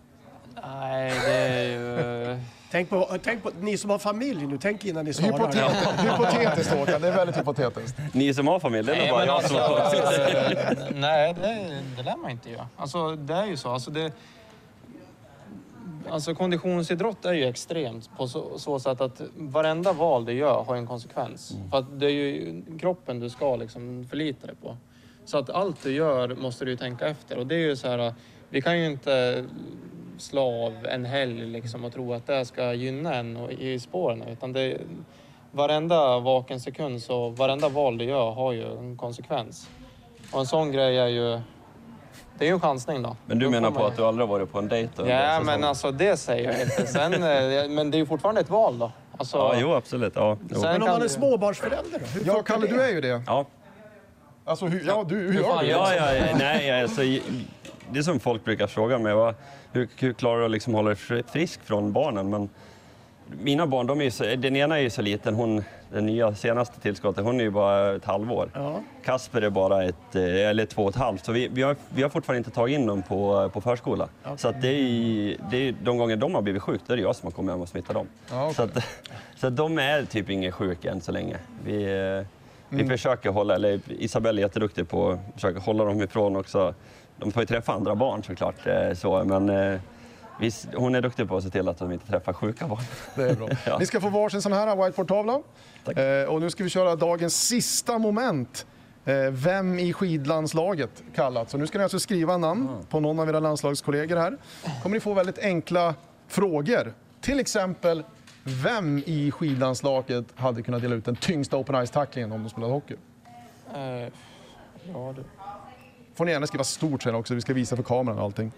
Nej, det är ju... tänk, på, tänk på, ni som har familj nu, tänk innan ni svarar. Hypotetiskt, hypotetiskt Håkan, det är väldigt hypotetiskt. Ni som har familj, det är bara jag alltså, som har familj. Nej, det, det lär man inte göra. Alltså, det är ju så. Alltså, det, alltså, konditionsidrott är ju extremt på så, så sätt att varenda val du gör har en konsekvens. Mm. För att det är ju kroppen du ska liksom förlita dig på. Så att allt du gör måste du ju tänka efter. Och det är ju så här, vi kan ju inte slå av en helg liksom och tro att det ska gynna en i spåren, utan det, varenda vaken sekund så varenda val du gör har ju en konsekvens. Och en sån grej är ju, det är ju en chansning då. Men du då menar på man... att du aldrig har varit på en dejt då? Ja, men alltså det säger jag inte. Sen, men det är ju fortfarande ett val då. Alltså, ja, jo absolut. Ja, jo. Men om man är småbarnsförälder då? Hur ja, Kalle, du är ju det. Ja. Alltså, hur, ja, du, hur gör du? Ja, ja, ja, nej, alltså, det är som folk brukar fråga mig, va? Hur, hur klarar du att liksom hålla dig frisk från barnen? Men mina barn, de är ju så, den ena är ju så liten, hon, den nya senaste tillskottet, hon är ju bara ett halvår. Ja. Kasper är bara ett, eller två och ett halvt, så vi, vi, har, vi har fortfarande inte tagit in dem på, på förskola. Okay. Så att det är, det är, de gånger de har blivit sjuka, det är jag som har kommit hem och smittat dem. Ja, okay. Så, att, så att de är typ ingen sjuk än så länge. Vi, vi mm. försöker hålla, eller Isabelle är jätteduktig på att försöka hålla dem ifrån också. De får ju träffa andra barn såklart, så, men eh, visst, hon är duktig på att se till att de inte träffar sjuka barn. Det är bra. Ja. Ni ska få varsin sån här whiteboard-tavla. Eh, och nu ska vi köra dagens sista moment. Eh, vem i skidlandslaget kallat. Så nu ska ni alltså skriva namn mm. på någon av era landslagskollegor här. Kommer ni få väldigt enkla frågor. Till exempel, vem i skidlandslaget hade kunnat dela ut den tyngsta open ice-tacklingen om de spelade hockey? Uh, ja, det... Får ni gärna skriva stort sen också, vi ska visa för kameran och allting.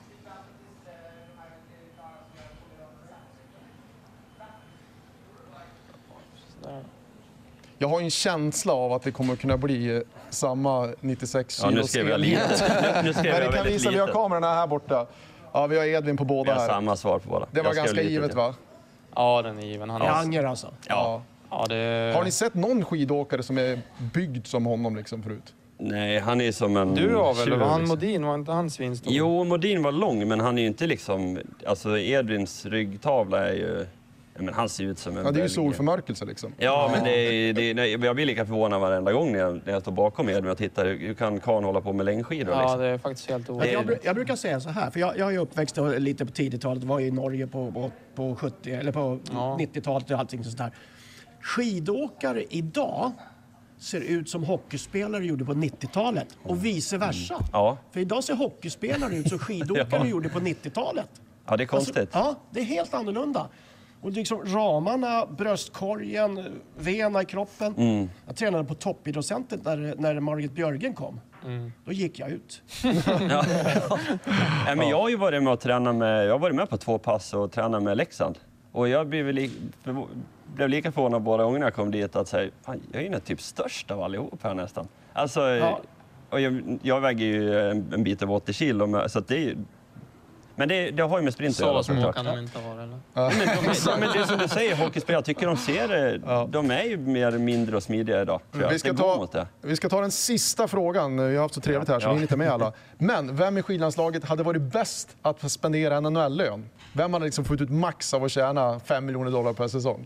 Jag har en känsla av att det kommer kunna bli samma nittiosex kilo. Ja, nu skrev jag lite. Nu, nu skrev Men jag det kan visa, vi har kamerorna här borta. Ja, vi har Edvin på båda Vi har här. samma svar på båda. Det var Jag ska ganska lite givet till. va? Ja, den är given. Han Det är har... Anger alltså. Ja. Ja, det... Har ni sett någon skidåkare som är byggd som honom liksom förut? Nej, han är som en Du har väl, tjur, var han liksom. Modin, var inte han svinstor? Jo, Modin var lång, men han är ju inte liksom... Alltså Edvins ryggtavla är ju... Ja, men han ser ut som en... Ja, det är ju belg. solförmörkelse liksom. Ja, men det är, det är, nej, jag blir lika förvånad varenda gång när jag, när jag står bakom Edvin och tittar. Hur kan Kahn hålla på med längdskidor? Ja, Liksom? det är faktiskt helt Men orimligt. Jag, bru- jag brukar säga så här, för jag, jag är ju uppväxt lite på tidigt-talet, var i Norge på, på, på sjuttio eller på Ja. nittiotalet och allting sånt där. Skidåkare idag ser ut som hockeyspelare gjorde på nittiotalet och vice versa. Ja. För idag ser hockeyspelare ut som skidåkare Ja. gjorde på nittiotalet. Ja, det är konstigt. Alltså, ja, det är helt annorlunda. Och liksom ramarna, bröstkorgen, vena i kroppen. Mm. Jag tränade på toppidrottscentret när, när Margit Björgen kom. Då gick jag ut. Ja. Nej, men jag har ju varit med och tränat med, jag har varit med på två pass och tränat med Leksand. Och jag blev, li, blev lika förvånad båda gångerna jag kom dit att säga, fan, jag är ju typ störst av allihop här nästan. Alltså, Ja. och jag, jag väger ju en, en bit över åttio kilo, så att det är ju... Men det, det har ju med sprint att Så göra små såklart. kan de inte vara, eller? Men, de, är- men det är som du säger, hockeyspelare, jag tycker de ser det, Ja. de är ju mer mindre och smidiga idag. Tror jag. Vi ska, det går ta, mot det. vi ska ta den sista frågan. Vi har haft så trevligt här så Ja. vi hinner inte med alla. Men vem i skidlandslaget hade varit bäst att få spendera en N H L-lön? Vem hade liksom fått ut max av att tjäna fem miljoner dollar per säsong?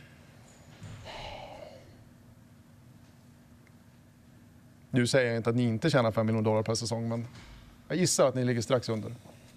Nu säger jag inte att ni inte tjänar fem miljoner dollar per säsong, men jag gissar att ni ligger strax under.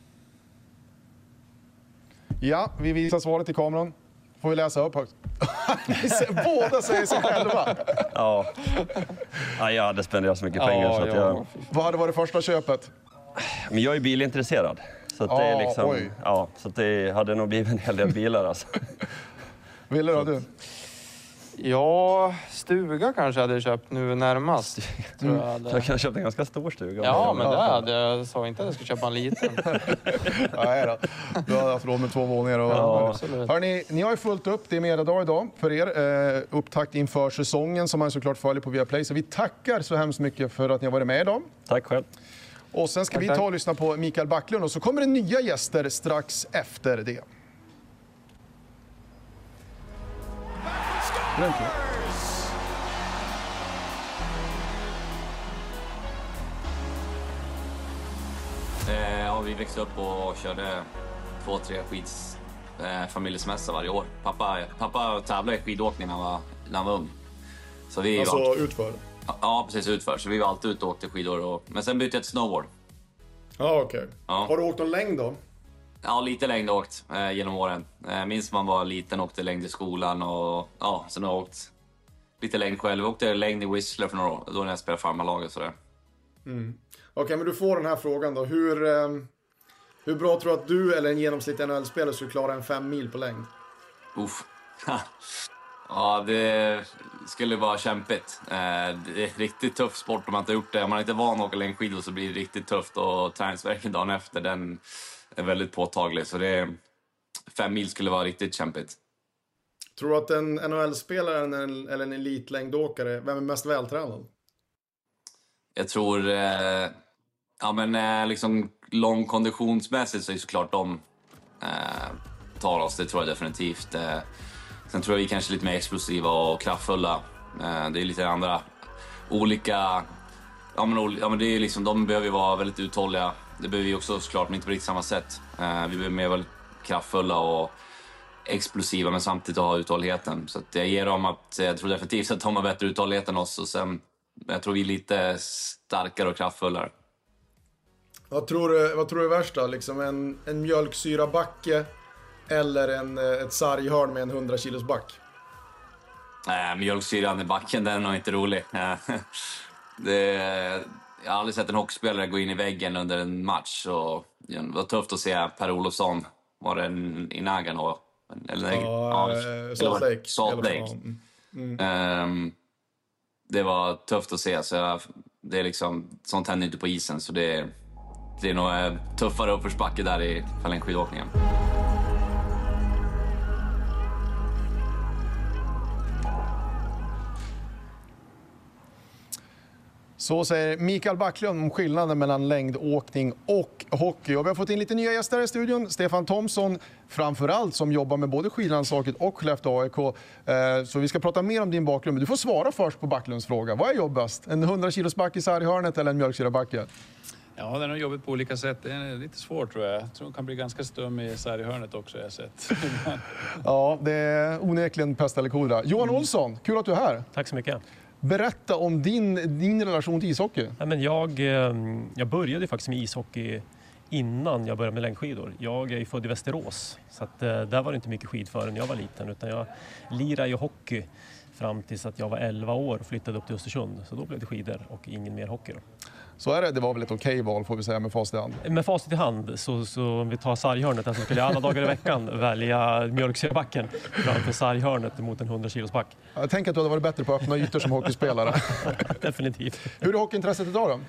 Ja, vi visar svaret i kameran. Får vi läsa upp högt. Båda säger sig själva. Ja. Ja, jag hade spenderat så mycket pengar. Ja, så att ja. jag, Vad hade varit första köpet? men jag är bilintresserad. Så att det Ja, är liksom, oj. ja, så att det hade nog blivit en hel del bilar alltså. Ville då du? Ja, stuga kanske jag hade köpt nu närmast. Tror jag, Så hade. jag kan köpa en ganska stor stuga. Ja, men det hade jag. sa inte att jag skulle köpa en liten. Nej då. Du har haft råd med två våningar. Och... Ja, absolut. Hörrni, ni har ju fullt upp. Det är medadag idag för er. Eh, upptakt inför säsongen som man såklart följer på Viaplay. Så vi tackar så hemskt mycket för att ni har varit med idag. Tack själv. Och sen ska Tack, vi tack. ta och lyssna på Mikael Backlund och så kommer det nya gäster strax efter det. Grymt. Eh, ja, vi växte upp och körde två, tre skids eh, familjesemester varje år. Pappa, pappa tävlade i skidåkning när han var, när han var ung. Så vi Alltså var, utför? ja, precis utför. Så vi var alltid ute och åkte skidor. Och, men sen bytte jag till snowboard. Ja, okej. Ja. Har du åkt någon längd då? Ja, lite längd har jag åkt eh, genom åren. Eh, minns man var liten och åkte längd i skolan. Och ja, sen har jag åkt lite längd själv. Jag åkte längd i Whistler för några år. Då när jag spelade farmarlag och sådär. Okej, men du får den här frågan då. Hur, eh, hur bra tror du att du eller en genomsnittlig N H L-spelare skulle klara en fem mil på längd? Uff. Ja, det skulle vara kämpigt. Eh, Det är ett riktigt tuff sport om man inte har gjort det. Om man inte är van att åka längdskidor så blir det riktigt tufft. Och träningsvärken dagen efter, den är väldigt påtaglig. Så det är, fem mil skulle vara riktigt kämpigt. Tror du att en N H L-spelare eller en elitlängdåkare, vem är mest vältränad? Jag tror, eh, ja men eh, liksom långkonditionsmässigt så är det såklart de eh, tar oss, det tror jag definitivt. Eh, sen tror jag vi kanske är lite mer explosiva och kraftfulla. Eh, det är lite andra olika, ja men, ol- ja men det är liksom, de behöver ju vara väldigt uthålliga. Det behöver vi också såklart, men inte på riktigt samma sätt. Eh, vi behöver mer väldigt kraftfulla och explosiva men samtidigt ha uthålligheten. Så att jag ger dem att, jag tror definitivt att de har bättre uthållighet än oss och sen jag tror vi är lite starkare och kraftfullare. Vad tror du, vad tror du är värst då? Liksom en, en mjölksyrabacke eller en, eh, ett sarghörn med en hundra kilos back? Äh, mjölksyran i backen, den är nog inte rolig. det, jag har aldrig sett en hockeyspelare gå in i väggen under en match. Och, det var tufft att se Per Olofsson, var det en, i Nagano? Eller, Ja, eh, Salt Lake. Salt Eller- Lake. ja, mm. Ehm, det var tufft att se. Så jag, det är liksom, sånt händer inte på isen. Så det, det är nog eh, tuffare uppförsbacke där i längdskidåkningen. Så säger Mikael Backlund om skillnaden mellan längdåkning och hockey. Och vi har fått in lite nya gäster i studion. Stefan Thomsson, framförallt, som jobbar med både skidlandslaget och Skellefteå A I K. Så vi ska prata mer om din bakgrund. Men du får svara först på Backlunds fråga. Vad är jobbast? En hundra kilos back i sarghörnet eller en mjölksyrabacke? Ja, den har jobbat på olika sätt. Det är lite svårt, tror jag. Jag tror den kan bli ganska stum i sarghörnet också, jag har sett. Ja, det är onekligen pest eller kolera. Johan Olsson, kul att du är här. Tack så mycket. Berätta om din, din relation till ishockey. Ja, men jag, jag började faktiskt med ishockey innan jag började med längdskidor. Jag är ju född i Västerås, så att, där var det inte mycket skidför när jag var liten. Utan jag lirade ju hockey fram tills att jag var elva år och flyttade upp till Östersund. Så då blev det skidor och ingen mer hockey då. Så är det, det var väl ett okej val får vi säga med facit i hand. Med facit i hand, så, så om vi tar sarghörnet, så skulle jag alla dagar i veckan välja mjölksyrabacken framför sarghörnet mot en hundra kilos back. Jag tänker att du hade varit bättre på öppna ytor som hockeyspelare. Definitivt. Hur är hockeyintresset idag då?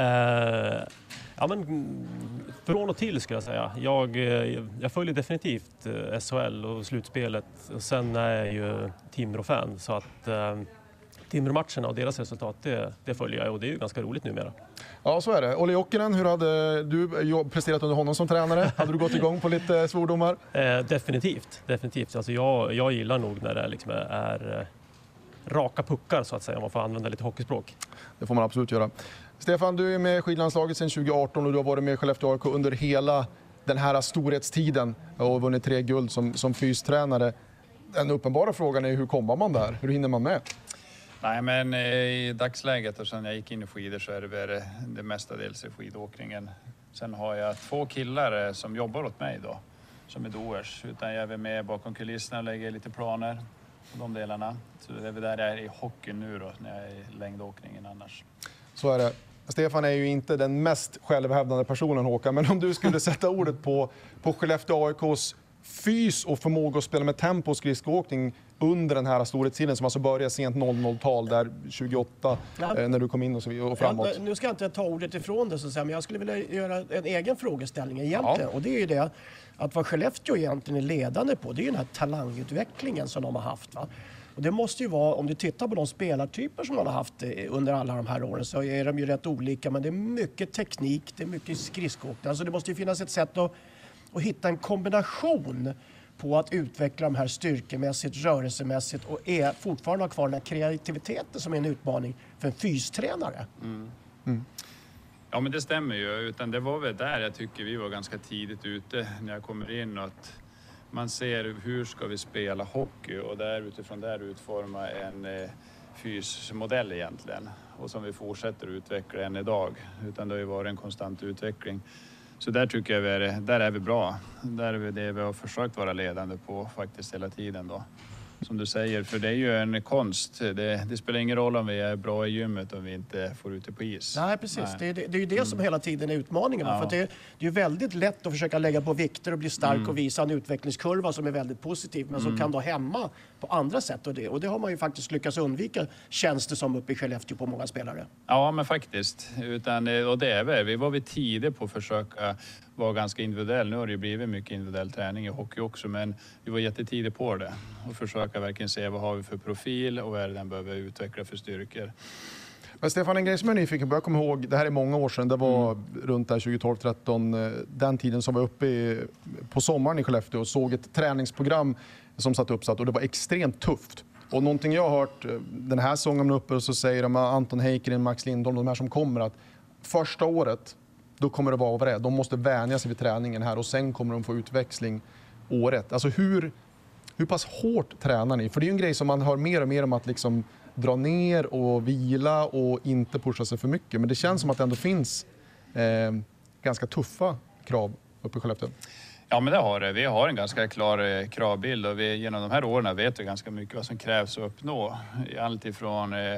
Eh, ja, men från och till ska jag säga. Jag, jag följer definitivt S H L och slutspelet. Och sen är jag ju Timrå-fan, så att eh, Timrå-matcherna och deras resultat, det, det följer jag, och det är ju ganska roligt numera. Ja, så är det. Olli Jokinen, hur hade du presterat under honom som tränare? Hade du gått igång på lite svordomar? Eh, definitivt, definitivt. Alltså jag, jag gillar nog när det liksom är eh, raka puckar, så att säga, om man får använda lite hockeyspråk. Det får man absolut göra. Stefan, du är med i skidlandslaget sedan tjugo arton och du har varit med i Skellefteå A I K under hela den här storhetstiden och vunnit tre guld som, som fystränare. Den uppenbara frågan är hur kommer man där? Hur hinner man med? Nej, men i dagsläget och sen jag gick in i skidor så är det väl det mestadels i skidåkningen. Sen har jag två killar som jobbar åt mig då, som är doers. Utan jag är med bakom kulisserna och lägger lite planer på de delarna. Så det är väl där jag är i hockey nu då, när jag är i längdåkningen annars. Så är det. Stefan är ju inte den mest självhävdande personen, Håkan, men om du skulle sätta ordet på, på Skellefteå A I K:s fys och förmåga att spela med tempo och skridskoåkning under den här storhetstiden som alltså börjar sent noll noll-tal där tjugoåtta ja. eh, när du kom in och, så, och framåt. Ja, nu ska jag inte ta ordet ifrån det, så att säga, men jag skulle vilja göra en egen frågeställning egentligen. Ja. Och det är ju det att vad Skellefteå egentligen är ledande på, det är ju den här talangutvecklingen som de har haft, va? Och det måste ju vara, om du tittar på de spelartyper som man har haft under alla de här åren, så är de ju rätt olika, men det är mycket teknik, det är mycket skridskoåkning. Alltså det måste ju finnas ett sätt att, att hitta en kombination på att utveckla de här styrkemässigt, rörelsemässigt och är fortfarande ha kvar den här kreativiteten som är en utmaning för en fystränare. Mm. Mm. Ja, men det stämmer ju. Utan det var väl där jag tycker vi var ganska tidigt ute när jag kommer in, och att man ser hur ska vi spela hockey och där utifrån där utforma en eh, fysmodell egentligen, och som vi fortsätter att utveckla än idag. Utan det har ju varit en konstant utveckling. Så där tycker jag vi är, där är vi bra. Där är vi det vi har försökt vara ledande på faktiskt hela tiden då. Som du säger, för det är ju en konst. Det, det spelar ingen roll om vi är bra i gymmet om vi inte får ute på is. Nej, precis. Nej. Det, det, det är ju det mm. som hela tiden är utmaningen. Ja. För det, det är ju väldigt lätt att försöka lägga på vikter och bli stark mm. och visa en utvecklingskurva som är väldigt positiv, men som mm. kan då hämma på andra sätt. Och det, och det har man ju faktiskt lyckats undvika, känns det som, uppe i Skellefteå på många spelare. Ja, men faktiskt. Utan, och det är väl, vi var vi tidiga på att försöka vara ganska individuell. Nu har det ju blivit mycket individuell träning i hockey också, men vi var jättetidiga på det. Och försöka verkligen se vad har vi för profil och vad är det den behöver utveckla för styrkor. Men Stefan, en grej som jag är nyfiken på, jag kommer ihåg, det här är många år sedan, det var mm. runt där tjugo tolv tretton, den tiden som var uppe i, på sommaren i Skellefteå och såg ett träningsprogram som satt uppsatt, och det var extremt tufft. Och någonting jag har hört den här säsongen uppe, och så säger de Anton Heikkinen, Max Lindholm, de här som kommer, att första året då kommer det vara vad det är. De måste vänja sig vid träningen här och sen kommer de få utväxling året. Alltså hur, hur pass hårt tränar ni? För det är ju en grej som man hör mer och mer om, att liksom dra ner och vila och inte pusha sig för mycket. Men det känns som att det ändå finns eh, ganska tuffa krav uppe i Skellefteå. Ja, men det har det. Vi har en ganska klar eh, kravbild, och vi, genom de här åren vet vi ganska mycket vad som krävs att uppnå. Allt ifrån eh,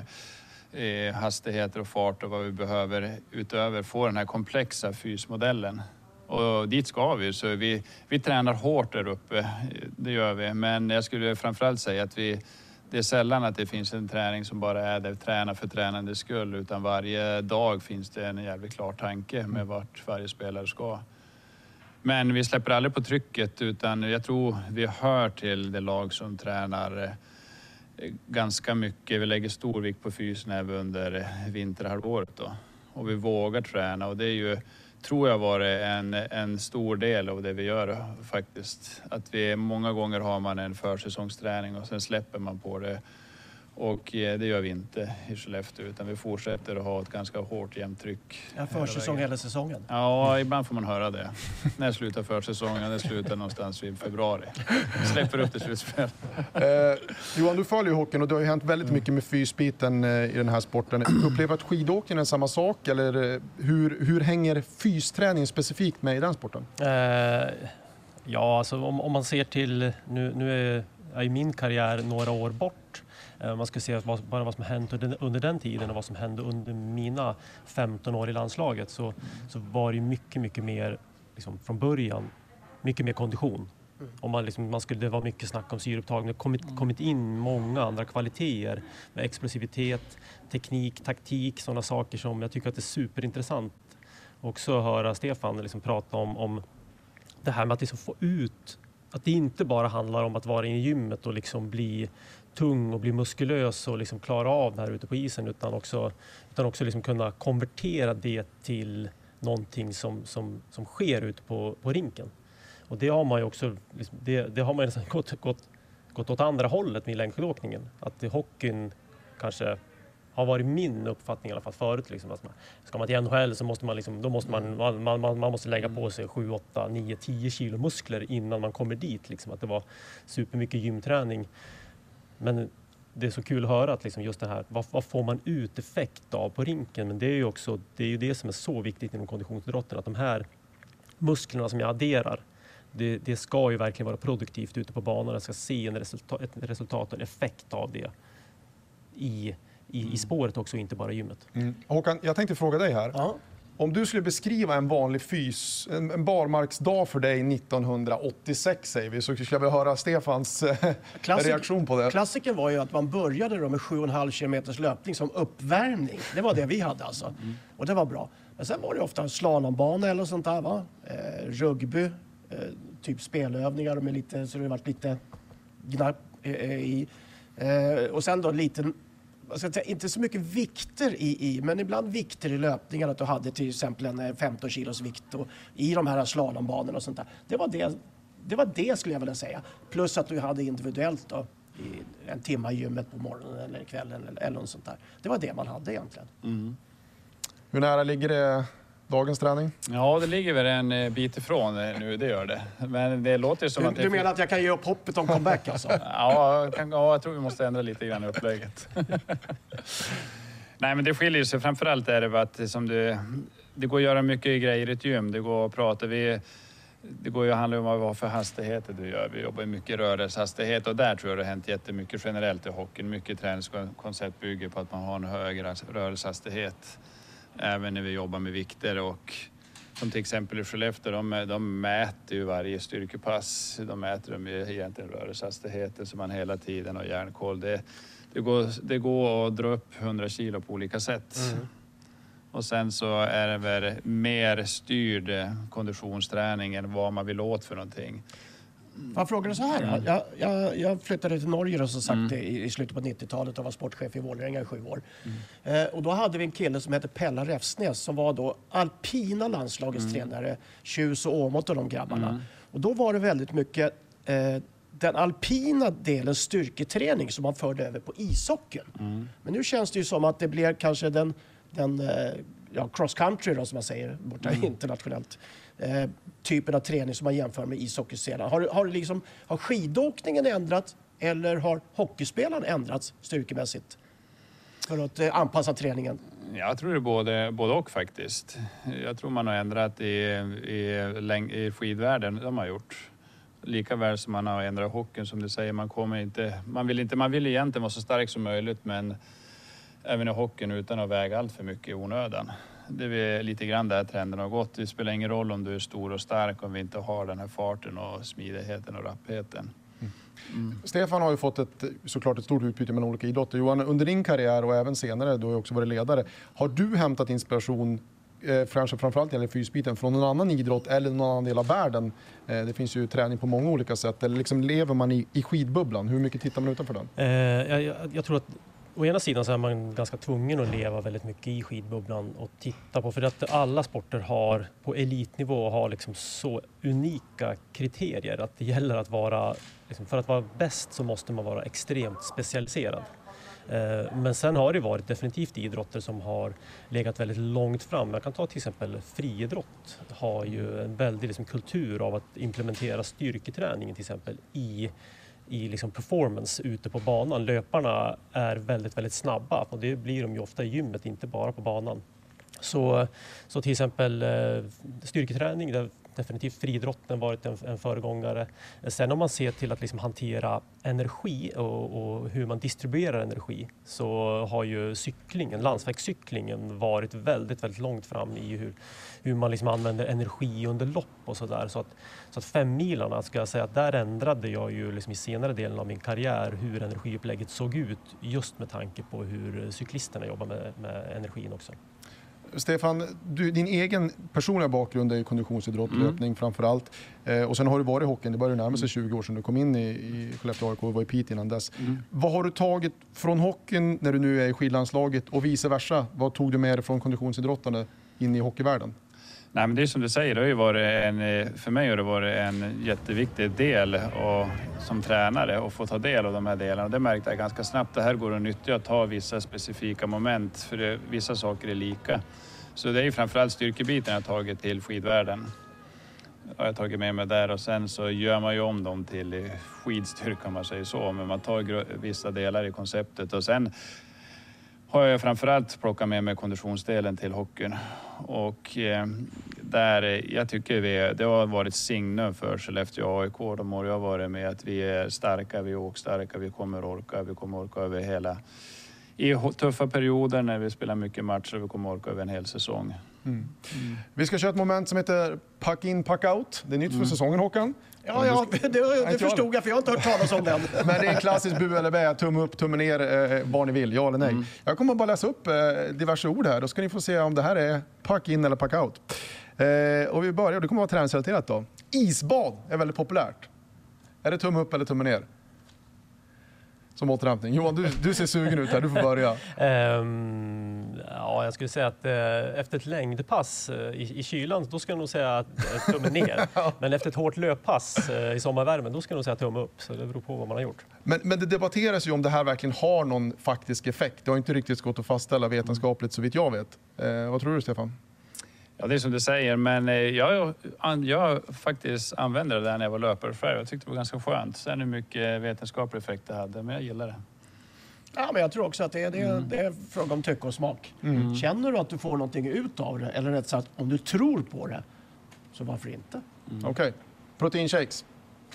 eh, hastigheter och fart och vad vi behöver utöver få den här komplexa fysmodellen. Och dit ska vi, så vi, vi tränar hårt där uppe, det gör vi. Men jag skulle framförallt säga att vi, det är sällan att det finns en träning som bara är där, träna för tränandets skull, utan varje dag finns det en jävligt klar tanke med vart varje spelare ska. Men vi släpper aldrig på trycket, utan jag tror vi hör till det lag som tränar ganska mycket. Vi lägger stor vikt på fysen även under vinterhalvåret då. Och vi vågar träna och det är ju, tror jag, varit en, en stor del av det vi gör faktiskt. Att vi många gånger har man en försäsongsträning och sen släpper man på det. Och det gör vi inte i Skellefteå utan vi fortsätter att ha ett ganska hårt jämnt tryck. Ja, försäsong hela säsongen. Ja, ibland får man höra det. När slutar försäsongen? Det slutar någonstans i februari. Släpper upp till slutspel. Eh, Johan, du följer ju hockeyn och det har ju hänt väldigt mycket med fysbiten eh, i den här sporten. Upplever att skidåkningen är samma sak eller eh, hur, hur hänger fysträning specifikt med i den sporten? Eh, ja, alltså om, om man ser till, nu, nu är, är min karriär några år bort. Man ska se vad, bara vad som hänt under, under den tiden och vad som hände under mina femton år i landslaget så, så var det mycket, mycket mer liksom, från början, mycket mer kondition. Om man liksom, man skulle, det var mycket snack om syreupptagning. Det har kommit, kommit in många andra kvaliteter med explosivitet, teknik, taktik, sådana saker som jag tycker att det är superintressant. Också höra Stefan liksom prata om, om det här med att liksom få ut, att det inte bara handlar om att vara i gymmet och liksom bli tung och bli muskulös och liksom klara av det här ute på isen utan också, utan också liksom kunna konvertera det till någonting som, som, som sker ute på, på rinken. Och det har man ju också liksom, det, det har man ju nästan gått, gått, gått åt andra hållet med längdskidåkningen. Att det, hockeyn kanske har varit min uppfattning i alla fall förut. Liksom, att man, ska man till N H L så måste man, liksom, då måste man, man, man, man måste lägga på sig sju, åtta, nio, tio kilo muskler innan man kommer dit. Liksom, att det var supermycket gymträning. Men det är så kul att höra att liksom just det här, vad, vad får man ut effekt av på rinken? Men det är ju också det, är ju det som är så viktigt inom konditionsidrotten, att de här musklerna som jag adderar, det, det ska ju verkligen vara produktivt ute på banan. Jag ska se en resultat, ett resultat, en effekt av det i, i, i spåret också, inte bara i gymmet. Mm. Håkan, jag tänkte fråga dig här. Ja. Om du skulle beskriva en vanlig fys, en, en barmarksdag för dig nittonhundraåttiosex säger vi, så skulle jag vilja höra Stefans Klassik, reaktion på det. Klassiken var ju att man började då med sju och en halv kilometers löpning som uppvärmning. Det var det vi hade alltså. Mm. Och det var bra. Men sen var det ofta slalombana eller sånt där va? Eh, rugby, eh, typ spelövningar med lite, så det varit lite gnapp eh, i. Eh, och sen då lite, inte så mycket vikter i, i, men ibland vikter i löpningen, att du hade till exempel en femton kilos vikt och, i de här slalombanorna och sånt där. Det var det, det var det skulle jag vilja säga. Plus att du hade individuellt då, i en timme i gymmet på morgonen eller kvällen eller, eller något sånt där. Det var det man hade egentligen. Mm. Hur nära ligger det dagens träning? Ja, det ligger väl en bit ifrån nu, det gör det. Men det låter som du, att... Du menar att jag kan ge upp hoppet om comeback alltså? ja, kan, ja, jag tror vi måste ändra lite grann i upplägget. Nej, men det skiljer sig. Framförallt är det att som det, det går att göra mycket grejer i ett gym. Det går att prata. Vi, det går ju att handla om vad vi har för hastigheter du gör. Vi jobbar mycket rörelsehastighet och där tror jag det har hänt jättemycket generellt i hockeyn. Mycket träningskoncept bygger på att man har en högre rörelsehastighet. Även när vi jobbar med vikter och som till exempel i Skellefteå, de, de mäter ju varje styrkepass. De mäter de ju egentligen rörelsehastigheter så man hela tiden har järnkoll. Det, det, går, det går att dra upp hundra kilo på olika sätt. Mm. Och sen så är det väl mer styrd konditionsträning än vad man vill åt för någonting. Jag frågade så här. Mm. Jag, jag, jag flyttade till Norge och så sagt mm. det, i, i slutet på nittiotalet och var sportchef i Vålerenga i sju år. Mm. Eh, och då hade vi en kille som hette Pella Räfsnäs som var då alpina landslagets mm. tränare, Tjus och Åmåt och de grabbarna. Mm. Och då var det väldigt mycket eh, den alpina delen styrketräning som man förde över på ishockeyn. Mm. Men nu känns det ju som att det blir kanske den, den eh, ja, cross country då, som man säger borta mm. internationellt. Eh, typen av träning som man jämför med ishockey sedan. Har, har, liksom, har skidåkningen ändrats eller har hockeyspelaren ändrats styrkemässigt för att eh, anpassa träningen? Jag tror det är både, både och faktiskt. Jag tror man har ändrat i, i, läng, i skidvärlden, de har gjort. Lika väl som man har ändrat hockeyn som du säger. Man, kommer inte, man, vill inte, man vill egentligen vara så stark som möjligt men även i hockeyn utan att väga allt för mycket i onödan. Det är lite grann där trenden har gått. Det spelar ingen roll om du är stor och stark om vi inte har den här farten och smidigheten och rappheten. Mm. Mm. Stefan har ju fått ett, såklart ett stort utbyte med olika idrotter. Johan, under din karriär och även senare, du har ju också varit ledare. Har du hämtat inspiration eh, framförallt gäller fysbiten, från någon annan idrott eller någon annan del av världen? Eh, det finns ju träning på många olika sätt. Eller liksom lever man i, i skidbubblan? Hur mycket tittar man utanför den? Eh, jag, jag, jag tror att å ena sidan så är man ganska tvungen att leva väldigt mycket i skidbubblan och titta på, för att alla sporter har på elitnivå har liksom så unika kriterier att det gäller att vara, liksom, för att vara bäst så måste man vara extremt specialiserad. Eh, men sen har det varit definitivt idrotter som har legat väldigt långt fram. Jag kan ta till exempel friidrott, har ju en väldig liksom, kultur av att implementera styrketräningen till exempel i i liksom performance ute på banan. Löparna är väldigt, väldigt snabba och det blir de ju ofta i gymmet, inte bara på banan. Så, så till exempel eh, styrketräning, där definitivt friidrotten varit en, en föregångare. Sen om man ser till att liksom hantera energi och, och hur man distribuerar energi, så har ju cyklingen, landsvägscyklingen varit väldigt, väldigt långt fram i hur, hur man liksom använder energi under lopp och sådär. Så att, så att femmilarna, ska jag säga, att där ändrade jag ju liksom i senare delen av min karriär hur energiupplägget såg ut, just med tanke på hur cyklisterna jobbar med, med energin också. Stefan, du, din egen personliga bakgrund är ju konditionsidrott, mm. löpning framförallt. Eh, och sen har du varit i hockeyn, det började närma sig tjugo år sedan du kom in i, i Skellefteå A I K och var i Piteå innan dess. Mm. Vad har du tagit från hockeyn när du nu är i skidlandslaget och vice versa? Vad tog du med dig från konditionsidrottande in i hockeyvärlden? Nej, men det är som du säger, det har ju varit en, för mig har det varit en jätteviktig del och, som tränare att få ta del av de här delarna. Det märkte jag ganska snabbt. Det här går att nyttja att ta vissa specifika moment, för det, vissa saker är lika. Så det är ju framförallt styrkebiten jag har tagit till skidvärlden. Jag har tagit med mig där och sen så gör man ju om dem till skidstyrka, om man säger så. Men man tar vissa delar i konceptet och sen har jag framförallt plockat med mig konditionsdelen till hockeyn. Och eh, där, jag tycker vi, det har varit signum för Skellefteå A I K. De år jag har varit med att vi är starka, vi är åkstarka, vi kommer orka, vi kommer orka över hela... I tuffa perioder när vi spelar mycket matcher, vi kommer orka över en hel säsong. Mm. Mm. Vi ska köra ett moment som heter Puck in, Puck out. Det är nytt för mm. säsongen, Håkan. Ja, ja det, det förstod jag, för jag har inte hört talas om den. Men det är en klassisk bu eller bä, tumme upp, tumme ner, eh, vad ni vill, ja eller nej. Mm. Jag kommer bara läsa upp eh, diverse ord här. Då ska ni få se om det här är puck in eller puck out. Eh, och vi börjar, det kommer vara träningsrelaterat då. Isbad är väldigt populärt. Är det tumme upp eller tumme ner? Som återhämtning. Johan, du, du ser sugen ut här, du får börja. Um, ja, jag skulle säga att uh, efter ett längdpass uh, i, i kylan, då ska jag nog säga att uh, tumme ner. Men efter ett hårt löppass uh, i sommarvärmen, då ska jag nog säga tumme upp. Så det beror på vad man har gjort. Men, men det debatteras ju om det här verkligen har någon faktisk effekt. Det har inte riktigt gått att fastställa vetenskapligt så vitt jag vet. Uh, vad tror du, Stefan? Ja, det är som du säger, men jag, jag faktiskt använde det där när jag var löpare själv. Jag tyckte det var ganska skönt. Sen hur mycket vetenskaplig effekt det hade, men jag gillar det. Ja, men jag tror också att det är, det är, mm. det är fråga om tycke och smak. Mm. Känner du att du får någonting ut av det, eller rätt sagt, om du tror på det, så varför inte? Mm. Okej. Okay. Proteinshakes?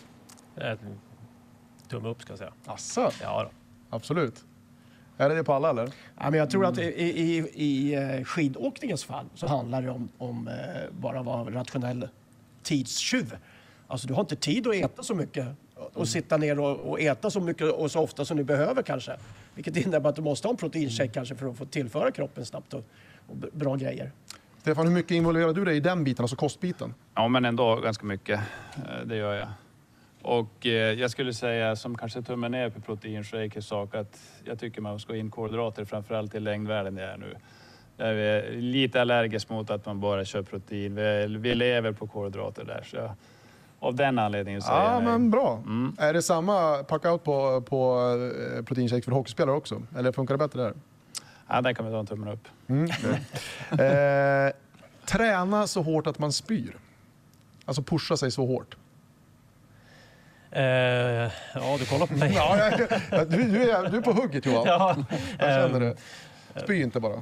Tumme upp, ska jag säga. Asså? Ja då. Absolut. Är det det på alla, eller? Ja, men jag tror att i, i, i skidåkningens fall så handlar det om, om eh, bara vara rationell tidstjuv. Alltså du har inte tid att äta så mycket och mm. sitta ner och, och äta så mycket och så ofta som du behöver kanske. Vilket innebär att du måste ha en proteinshake mm. kanske för att få tillföra kroppen snabbt och, och bra grejer. Stefan, hur mycket involverar du dig i den biten, alltså kostbiten? Ja, men ändå ganska mycket. Det gör jag. Och eh, jag skulle säga, som kanske tummar ner på proteinshake, sak att jag tycker man ska in kolhydrater, framförallt i längdvärlden det är nu. Jag är lite allergisk mot att man bara kör protein. Vi, vi lever på kolhydrater där, så jag, av den anledningen säger ja, jag nej. Men bra. Mm. Är det samma pack-out på, på proteinshake för hockeyspelare också? Eller funkar det bättre där? Ja, där kan vi ta en tummen upp. Mm. eh, träna så hårt att man spyr. Alltså pusha sig så hårt. Uh, ja, du kollar på mig. Ja, jag, jag, du, du, är, du är på hugget, Johan. Ja, jag känner det. Spy inte bara.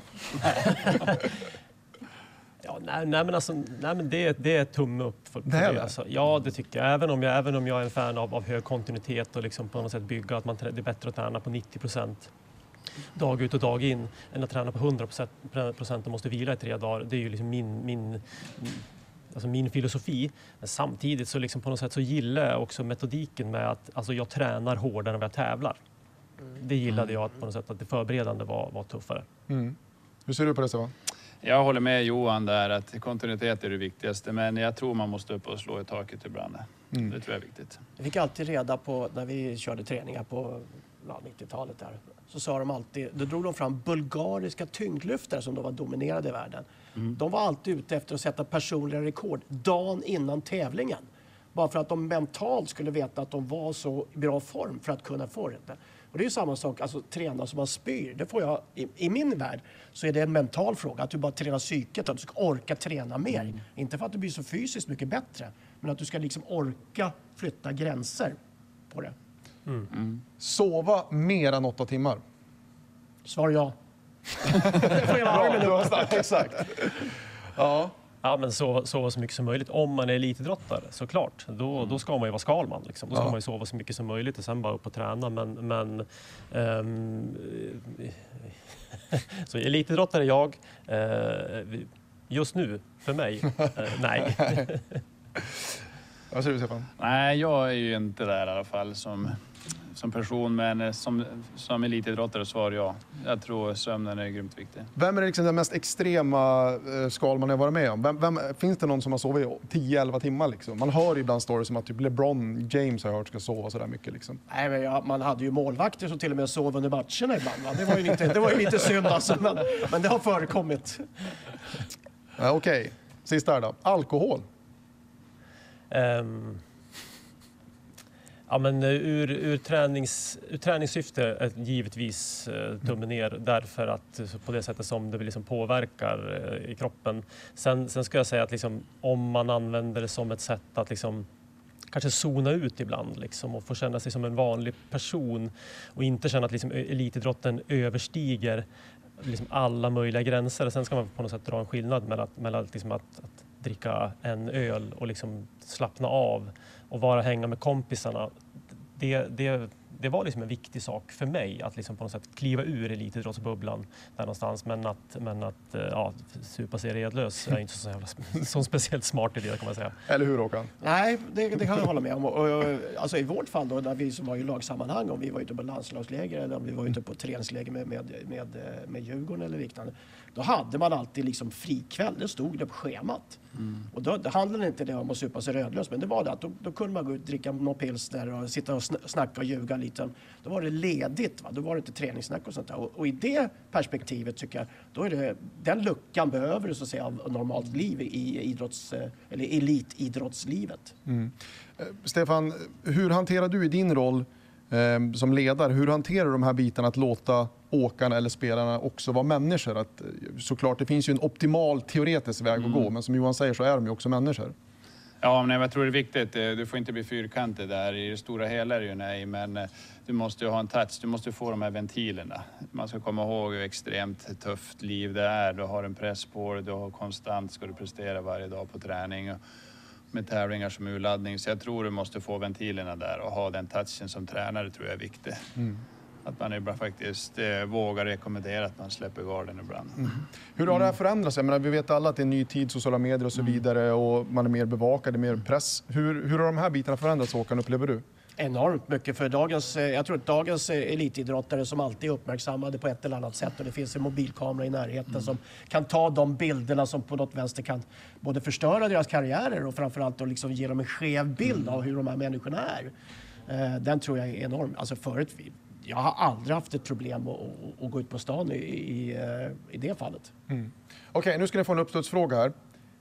Ja, nej, nej, men alltså, nej, men det, det är tumme upp. För, för det det, alltså. Ja, det tycker jag. Även om jag, även om jag är en fan av, av hög kontinuitet och liksom på något sätt bygga att man, det är bättre att träna på nittio procent dag ut och dag in än att träna på hundra procent och måste vila i tre dagar. Det är ju liksom min... min Alltså min filosofi, men samtidigt så liksom på något sätt så gillar jag också metodiken med att alltså jag tränar hårdare än vad jag tävlar. Det gillade jag, att på något sätt att det förberedande var, var tuffare. Mm. Hur ser du på det, Stefan? Jag håller med Johan där att kontinuitet är det viktigaste, men jag tror man måste upp och slå i taket ibland. Mm. Det tror jag är viktigt. Jag fick alltid reda på, när vi körde träningar på ja, nittiotalet där, så sa de alltid, då drog de fram bulgariska tyngdlyftare som då var dominerade i världen. Mm. De var alltid ute efter att sätta personliga rekord dagen innan tävlingen. Bara för att de mentalt skulle veta att de var så i bra form för att kunna få det. Och det är ju samma sak, alltså träna som man spyr. Det får jag, i, i min värld så är det en mental fråga. Att du bara tränar psyket, att du ska orka träna mer. Mm. Inte för att du blir så fysiskt mycket bättre. Men att du ska liksom orka flytta gränser på det. Mm. Mm. Sova mer än åtta timmar? Svar ja. Det får jag Bra, exakt. Ja. Ja, men sova, sova så mycket som möjligt. Om man är elitidrottare, såklart. Då, då ska man ju vara Skalman. Liksom. Då ska ja. man ju sova så mycket som möjligt och sen bara upp och träna. Men, men um, så elitidrottare är jag. Uh, just nu, för mig, uh, nej. Vad säger du, Stefan? Nej, jag är ju inte där i alla fall som, som person, men som, som elitidrottare svar ja. Jag tror sömnen är grymt viktig. Vem är liksom den mest extrema eh, Skalman jag varit med om? Vem, vem, finns det någon som har sovit tio elva timmar? Liksom? Man hör ibland stories som att typ LeBron James har hört ska sova så där mycket. Liksom. Nej, men ja, man hade ju målvakter som till och med sov under matcherna ibland. Va? Det var ju lite, det var ju lite synd alltså, men, men det har förekommit. Ja, Okej, okay. Sista här då. Alkohol? Um, ja, men ur, ur, tränings, ur träningssyfte är givetvis uh, tummen ner därför att på det sättet som det liksom påverkar uh, i kroppen. Sen, sen ska jag säga att liksom, om man använder det som ett sätt att liksom, kanske zona ut ibland liksom, och få känna sig som en vanlig person och inte känna att liksom, elitidrotten överstiger liksom, alla möjliga gränser. Sen ska man på något sätt dra en skillnad mellan, mellan liksom, att, att dricka en öl och liksom slappna av och vara hänga med kompisarna. Det, det, det var liksom en viktig sak för mig att liksom på något sätt kliva ur elitidrottsbubblan där någonstans. Men att, men att ja, supa sig redlös är inte så, jävla, så speciellt smart idé kan man säga. Eller hur, Håkan? Nej, det, det kan jag hålla med om. Och, och, alltså, i vårt fall då, när vi som var i lagsammanhang, om vi var ute på landslagsläger eller om vi var ute på träningsläger med, med, med, med Djurgården eller liknande, då hade man alltid liksom frikväll. Det stod det på schemat. Mm. Och då det handlade inte det om att supa sig rödlös, men det var det att då, då kunde man gå ut och dricka någon pilsner och sitta och snacka och ljuga lite. Då var det ledigt, va? Då var det inte träningssnack och sånt där. Och, och i det perspektivet tycker jag, då är det, den luckan behöver du så att säga av normalt liv i idrotts, eller elitidrottslivet. Mm. Stefan, hur hanterar du i din roll eh, som ledare, hur hanterar du de här bitarna att låta åkarna eller spelarna också vara människor? Att, såklart, det finns ju en optimal teoretisk väg mm. att gå, men som Johan säger så är de ju också människor. Ja, men jag tror det är viktigt. Du får inte bli fyrkantig där. I det stora hela är det ju nej, men du måste ju ha en touch. Du måste få de här ventilerna. Man ska komma ihåg hur extremt tufft liv det är. Du har en press på dig, du har konstant, ska du prestera varje dag på träning med tävlingar som urladdning. Så jag tror du måste få ventilerna där och ha den touchen som tränare tror jag är viktig. Mm. Att man bara faktiskt eh, vågar rekommendera att man släpper garden ibland. Mm. Hur har det här förändrats? Jag menar, vi vet alla att det är en ny tid, sociala medier och så mm. vidare och man är mer bevakad, det är mer press. Hur, hur har de här bitarna förändrats, Håkan, upplever du? Enormt mycket för dagens, jag tror att dagens elitidrottare som alltid är uppmärksammade på ett eller annat sätt och det finns en mobilkamera i närheten mm. som kan ta de bilderna som på något vänster kan både förstöra deras karriärer och framförallt att liksom ge dem en skev bild mm. av hur de här människorna är. Den tror jag är enorm. Alltså förut, jag har aldrig haft ett problem att, att, att gå ut på stan i, i, i det fallet. Mm. Okej, okay, nu ska ni få en uppstödsfråga här.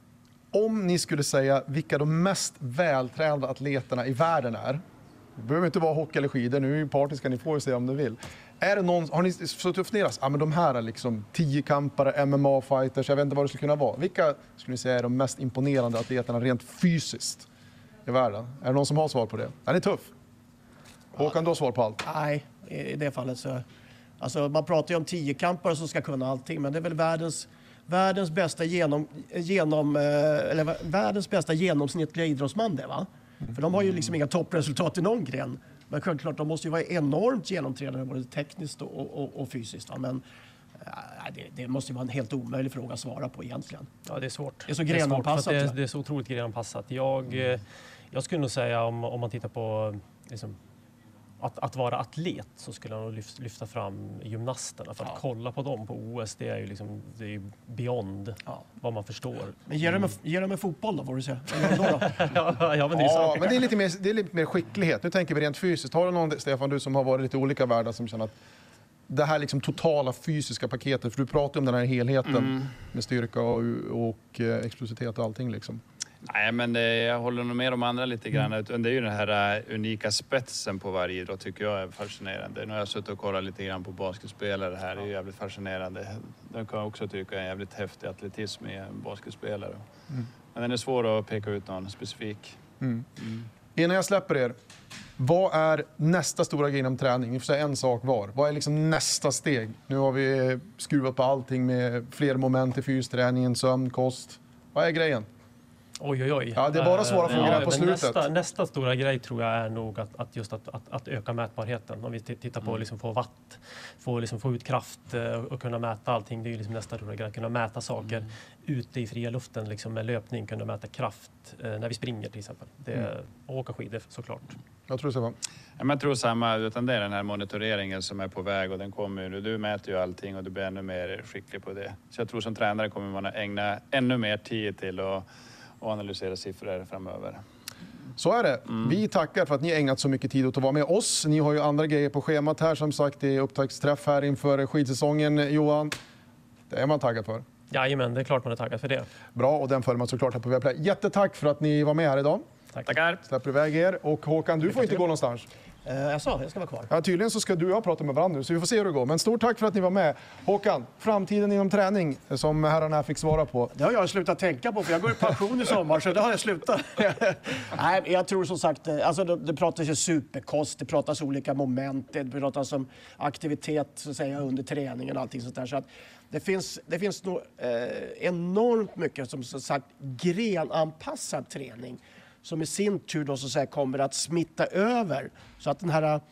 Om ni skulle säga vilka de mest vältränade atleterna i världen är, det behöver inte vara hockey eller skidor, nu är ju partiska, ni får ju säga om ni vill. Är det någon, har ni suttit och funderat? Ja, men de här är liksom tiokampare, M M A-fighters, jag vet inte vad det skulle kunna vara. Vilka skulle ni säga är de mest imponerande atleterna rent fysiskt i världen? Är det någon som har svar på det? Är ni tuff? Håkan, du har svar på allt? Nej, i det fallet så... Alltså man pratar ju om tiokampare som ska kunna allting, men det är väl världens, världens, bästa, genom, genom, eller, världens bästa genomsnittliga idrottsman det, va? Mm. För de har ju liksom inga toppresultat i någon gren. Men självklart, de måste ju vara enormt genomtränade både tekniskt och, och, och fysiskt. Va? Men äh, det, det måste ju vara en helt omöjlig fråga att svara på egentligen. Ja, det är svårt. Det är så grenanpassat. Det, det är så otroligt grenanpassat. Jag, mm. jag skulle nog säga om, om man tittar på liksom, att, att vara atlet så skulle jag nog lyfta, lyfta fram gymnasterna. För att ja. kolla på dem på O S, det är ju liksom, det är ju beyond ja. vad man förstår. Men ge dem en, ge dem en fotboll då, får du säga. Då då? ja, ja, men det är, ja, men det är, lite mer, det är lite mer skicklighet. Nu tänker vi rent fysiskt. Har du någon, Stefan, du som har varit lite olika världar som känner att det här liksom totala fysiska paketet, för du pratar om den här helheten mm. med styrka och, och explosivitet och allting liksom. Nej, men det, jag håller nog med de andra lite grann. Mm. Det är ju den här uh, unika spetsen på varje idrott tycker jag är fascinerande. Nu har jag suttit och kollat lite grann på basketspelare här. Det är ju jävligt fascinerande. Den kan jag också tycka är en jävligt häftig atletism i en basketspelare. Mm. Men den är svår att peka ut någon specifik. Mm. Mm. Innan jag släpper er, vad är nästa stora grej inom träning? Ni får säga en sak var. Vad är liksom nästa steg? Nu har vi skruvat på allting med fler moment i fysträningen, sömn, kost. Vad är grejen? Oj, oj, oj. Ja, det är bara svåra frågor ja, på slutet. Nästa, nästa stora grej tror jag är nog att, att just att, att, att öka mätbarheten. Om vi tittar på mm. liksom få watt, få, liksom få ut kraft och kunna mäta allting. Det är ju liksom nästa stora grej. Att kunna mäta saker mm. ute i fria luften liksom med löpning. Kunna mäta kraft eh, när vi springer till exempel. Det är, mm. och åka skidor såklart. Jag tror så. Ja, men jag tror samma, utan det är den här monitoreringen som är på väg och den kommer ju. Du mäter ju allting och du blir ännu mer skicklig på det. Så jag tror som tränare kommer man att ägna ännu mer tid till att och analysera siffror framöver. Så är det. Mm. Vi tackar för att ni har ägnat så mycket tid åt att vara med oss. Ni har ju andra grejer på schemat här. Som sagt, det är upptaktsträff här inför skidsäsongen. Johan, det är man taggad för. Jajamän, det är klart man är taggad för det. Bra, och den följer man såklart här på Viaplay. Jättetack för att ni var med här idag. Tack. Tackar. Släpper iväg er. Och Håkan, du får inte gå någonstans. Uh, jag sa, jag ska vara kvar. Ja, tydligen så ska du och jag prata med varandra nu, så vi får se hur det går. Men stort tack för att ni var med. Håkan, framtiden inom träning som herrarna fick svara på. Det har jag slutat tänka på, för jag går i pension i sommar, så det har jag slutat. Nej, jag tror som sagt, alltså det, det pratas ju superkost, det pratas olika moment, det pratas om aktivitet så att säga, under träningen och allting sånt där. Så att det finns, det finns nog eh, enormt mycket som så sagt grenanpassad träning, som i sin tur då så att säga kommer att smitta över. Så att den här eh,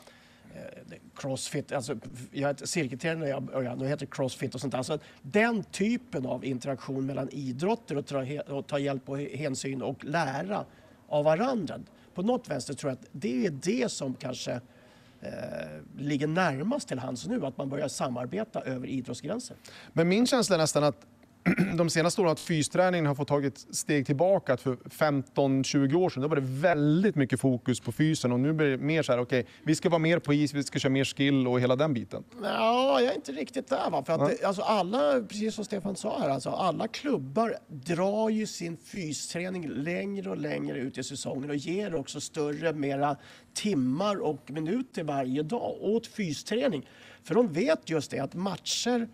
crossfit, alltså jag är cirkeltränare när jag började, nu heter crossfit och sånt där. Så den typen av interaktion mellan idrotter och ta, och ta hjälp och hänsyn och lära av varandra. På något vänster tror jag att det är det som kanske eh, ligger närmast till hands nu, att man börjar samarbeta över idrottsgränser. Men min känsla är nästan att de senaste åren att fysträningen har fått tagit steg tillbaka. Att för femton tjugo år sedan då var det väldigt mycket fokus på fysen, och nu blir det mer så här, okej, okay, vi ska vara mer på is, vi ska köra mer skill och hela den biten. Ja, jag är inte riktigt där, va? För att det, alltså alla, precis som Stefan sa här, alltså alla klubbar drar ju sin fysträning längre och längre ut i säsongen och ger också större, mera timmar och minuter varje dag åt fysträning. För de vet just det, att matcher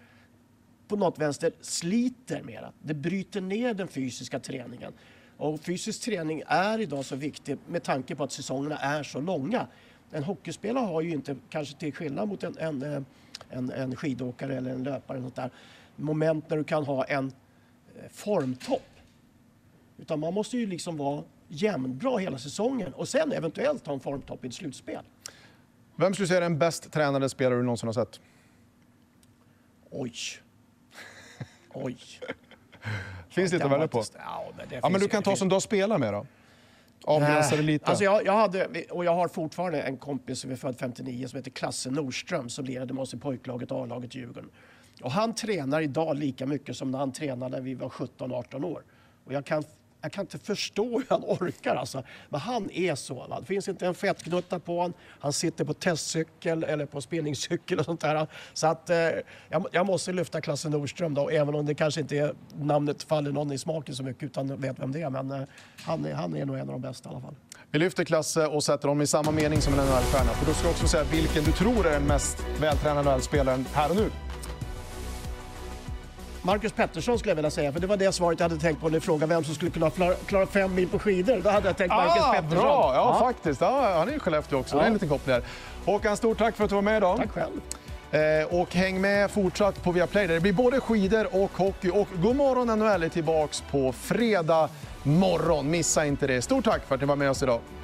på något vänster sliter mera. Det bryter ner den fysiska träningen. Och fysisk träning är idag så viktig med tanke på att säsongerna är så långa. En hockeyspelare har ju inte, kanske till skillnad mot en, en, en, en skidåkare eller en löpare, eller något där, moment när du kan ha en formtopp. Utan man måste ju liksom vara jämnbra hela säsongen och sen eventuellt ha en formtopp i ett slutspel. Vem skulle säga är den bäst tränade spelare du någonsin har sett? Oj. Oj. Finns det lite att välja på? Ja, men, det ja, men du kan ta som du har spelat med då. Avgränsa det lite. Alltså jag, jag hade, och jag har fortfarande en kompis som är född femtionio som heter Klasse Nordström, som lirade med oss i pojklaget och A-laget Djurgården. Och han tränar idag lika mycket som när han tränade när vi var sjutton arton år. Och jag kan Jag kan inte förstå hur han orkar alltså. Men han är så. Va? Det finns inte en fettknutta på honom. Han sitter på testcykel eller på spinningscykel och sånt där. Så att eh, jag, jag måste lyfta Klasse Nordström då. Även om det kanske inte är, namnet faller någon i smaken så mycket utan vet vem det är. Men eh, han, är, han är nog en av de bästa i alla fall. Vi lyfter Klasse och sätter dem i samma mening som en N H L-stjärna. För då ska jag också säga vilken du tror är den mest vältränade N H L-spelaren här och nu. Marcus Pettersson skulle jag vilja säga, för det var det svaret jag hade tänkt på när du frågade vem som skulle kunna klara fem mil på skidor. Då hade jag tänkt Marcus ah, Pettersson. Bra, ja, ja. faktiskt. Ja, han är ju Skellefteå också, ja. Det är en liten koppling där. Håkan, stort tack för att du var med idag. Tack själv. Eh, och häng med fortsatt på Viaplay. Det blir både skidor och hockey. Och god morgon N H L är tillbaks på fredag morgon. Missa inte det. Stort tack för att ni var med oss idag.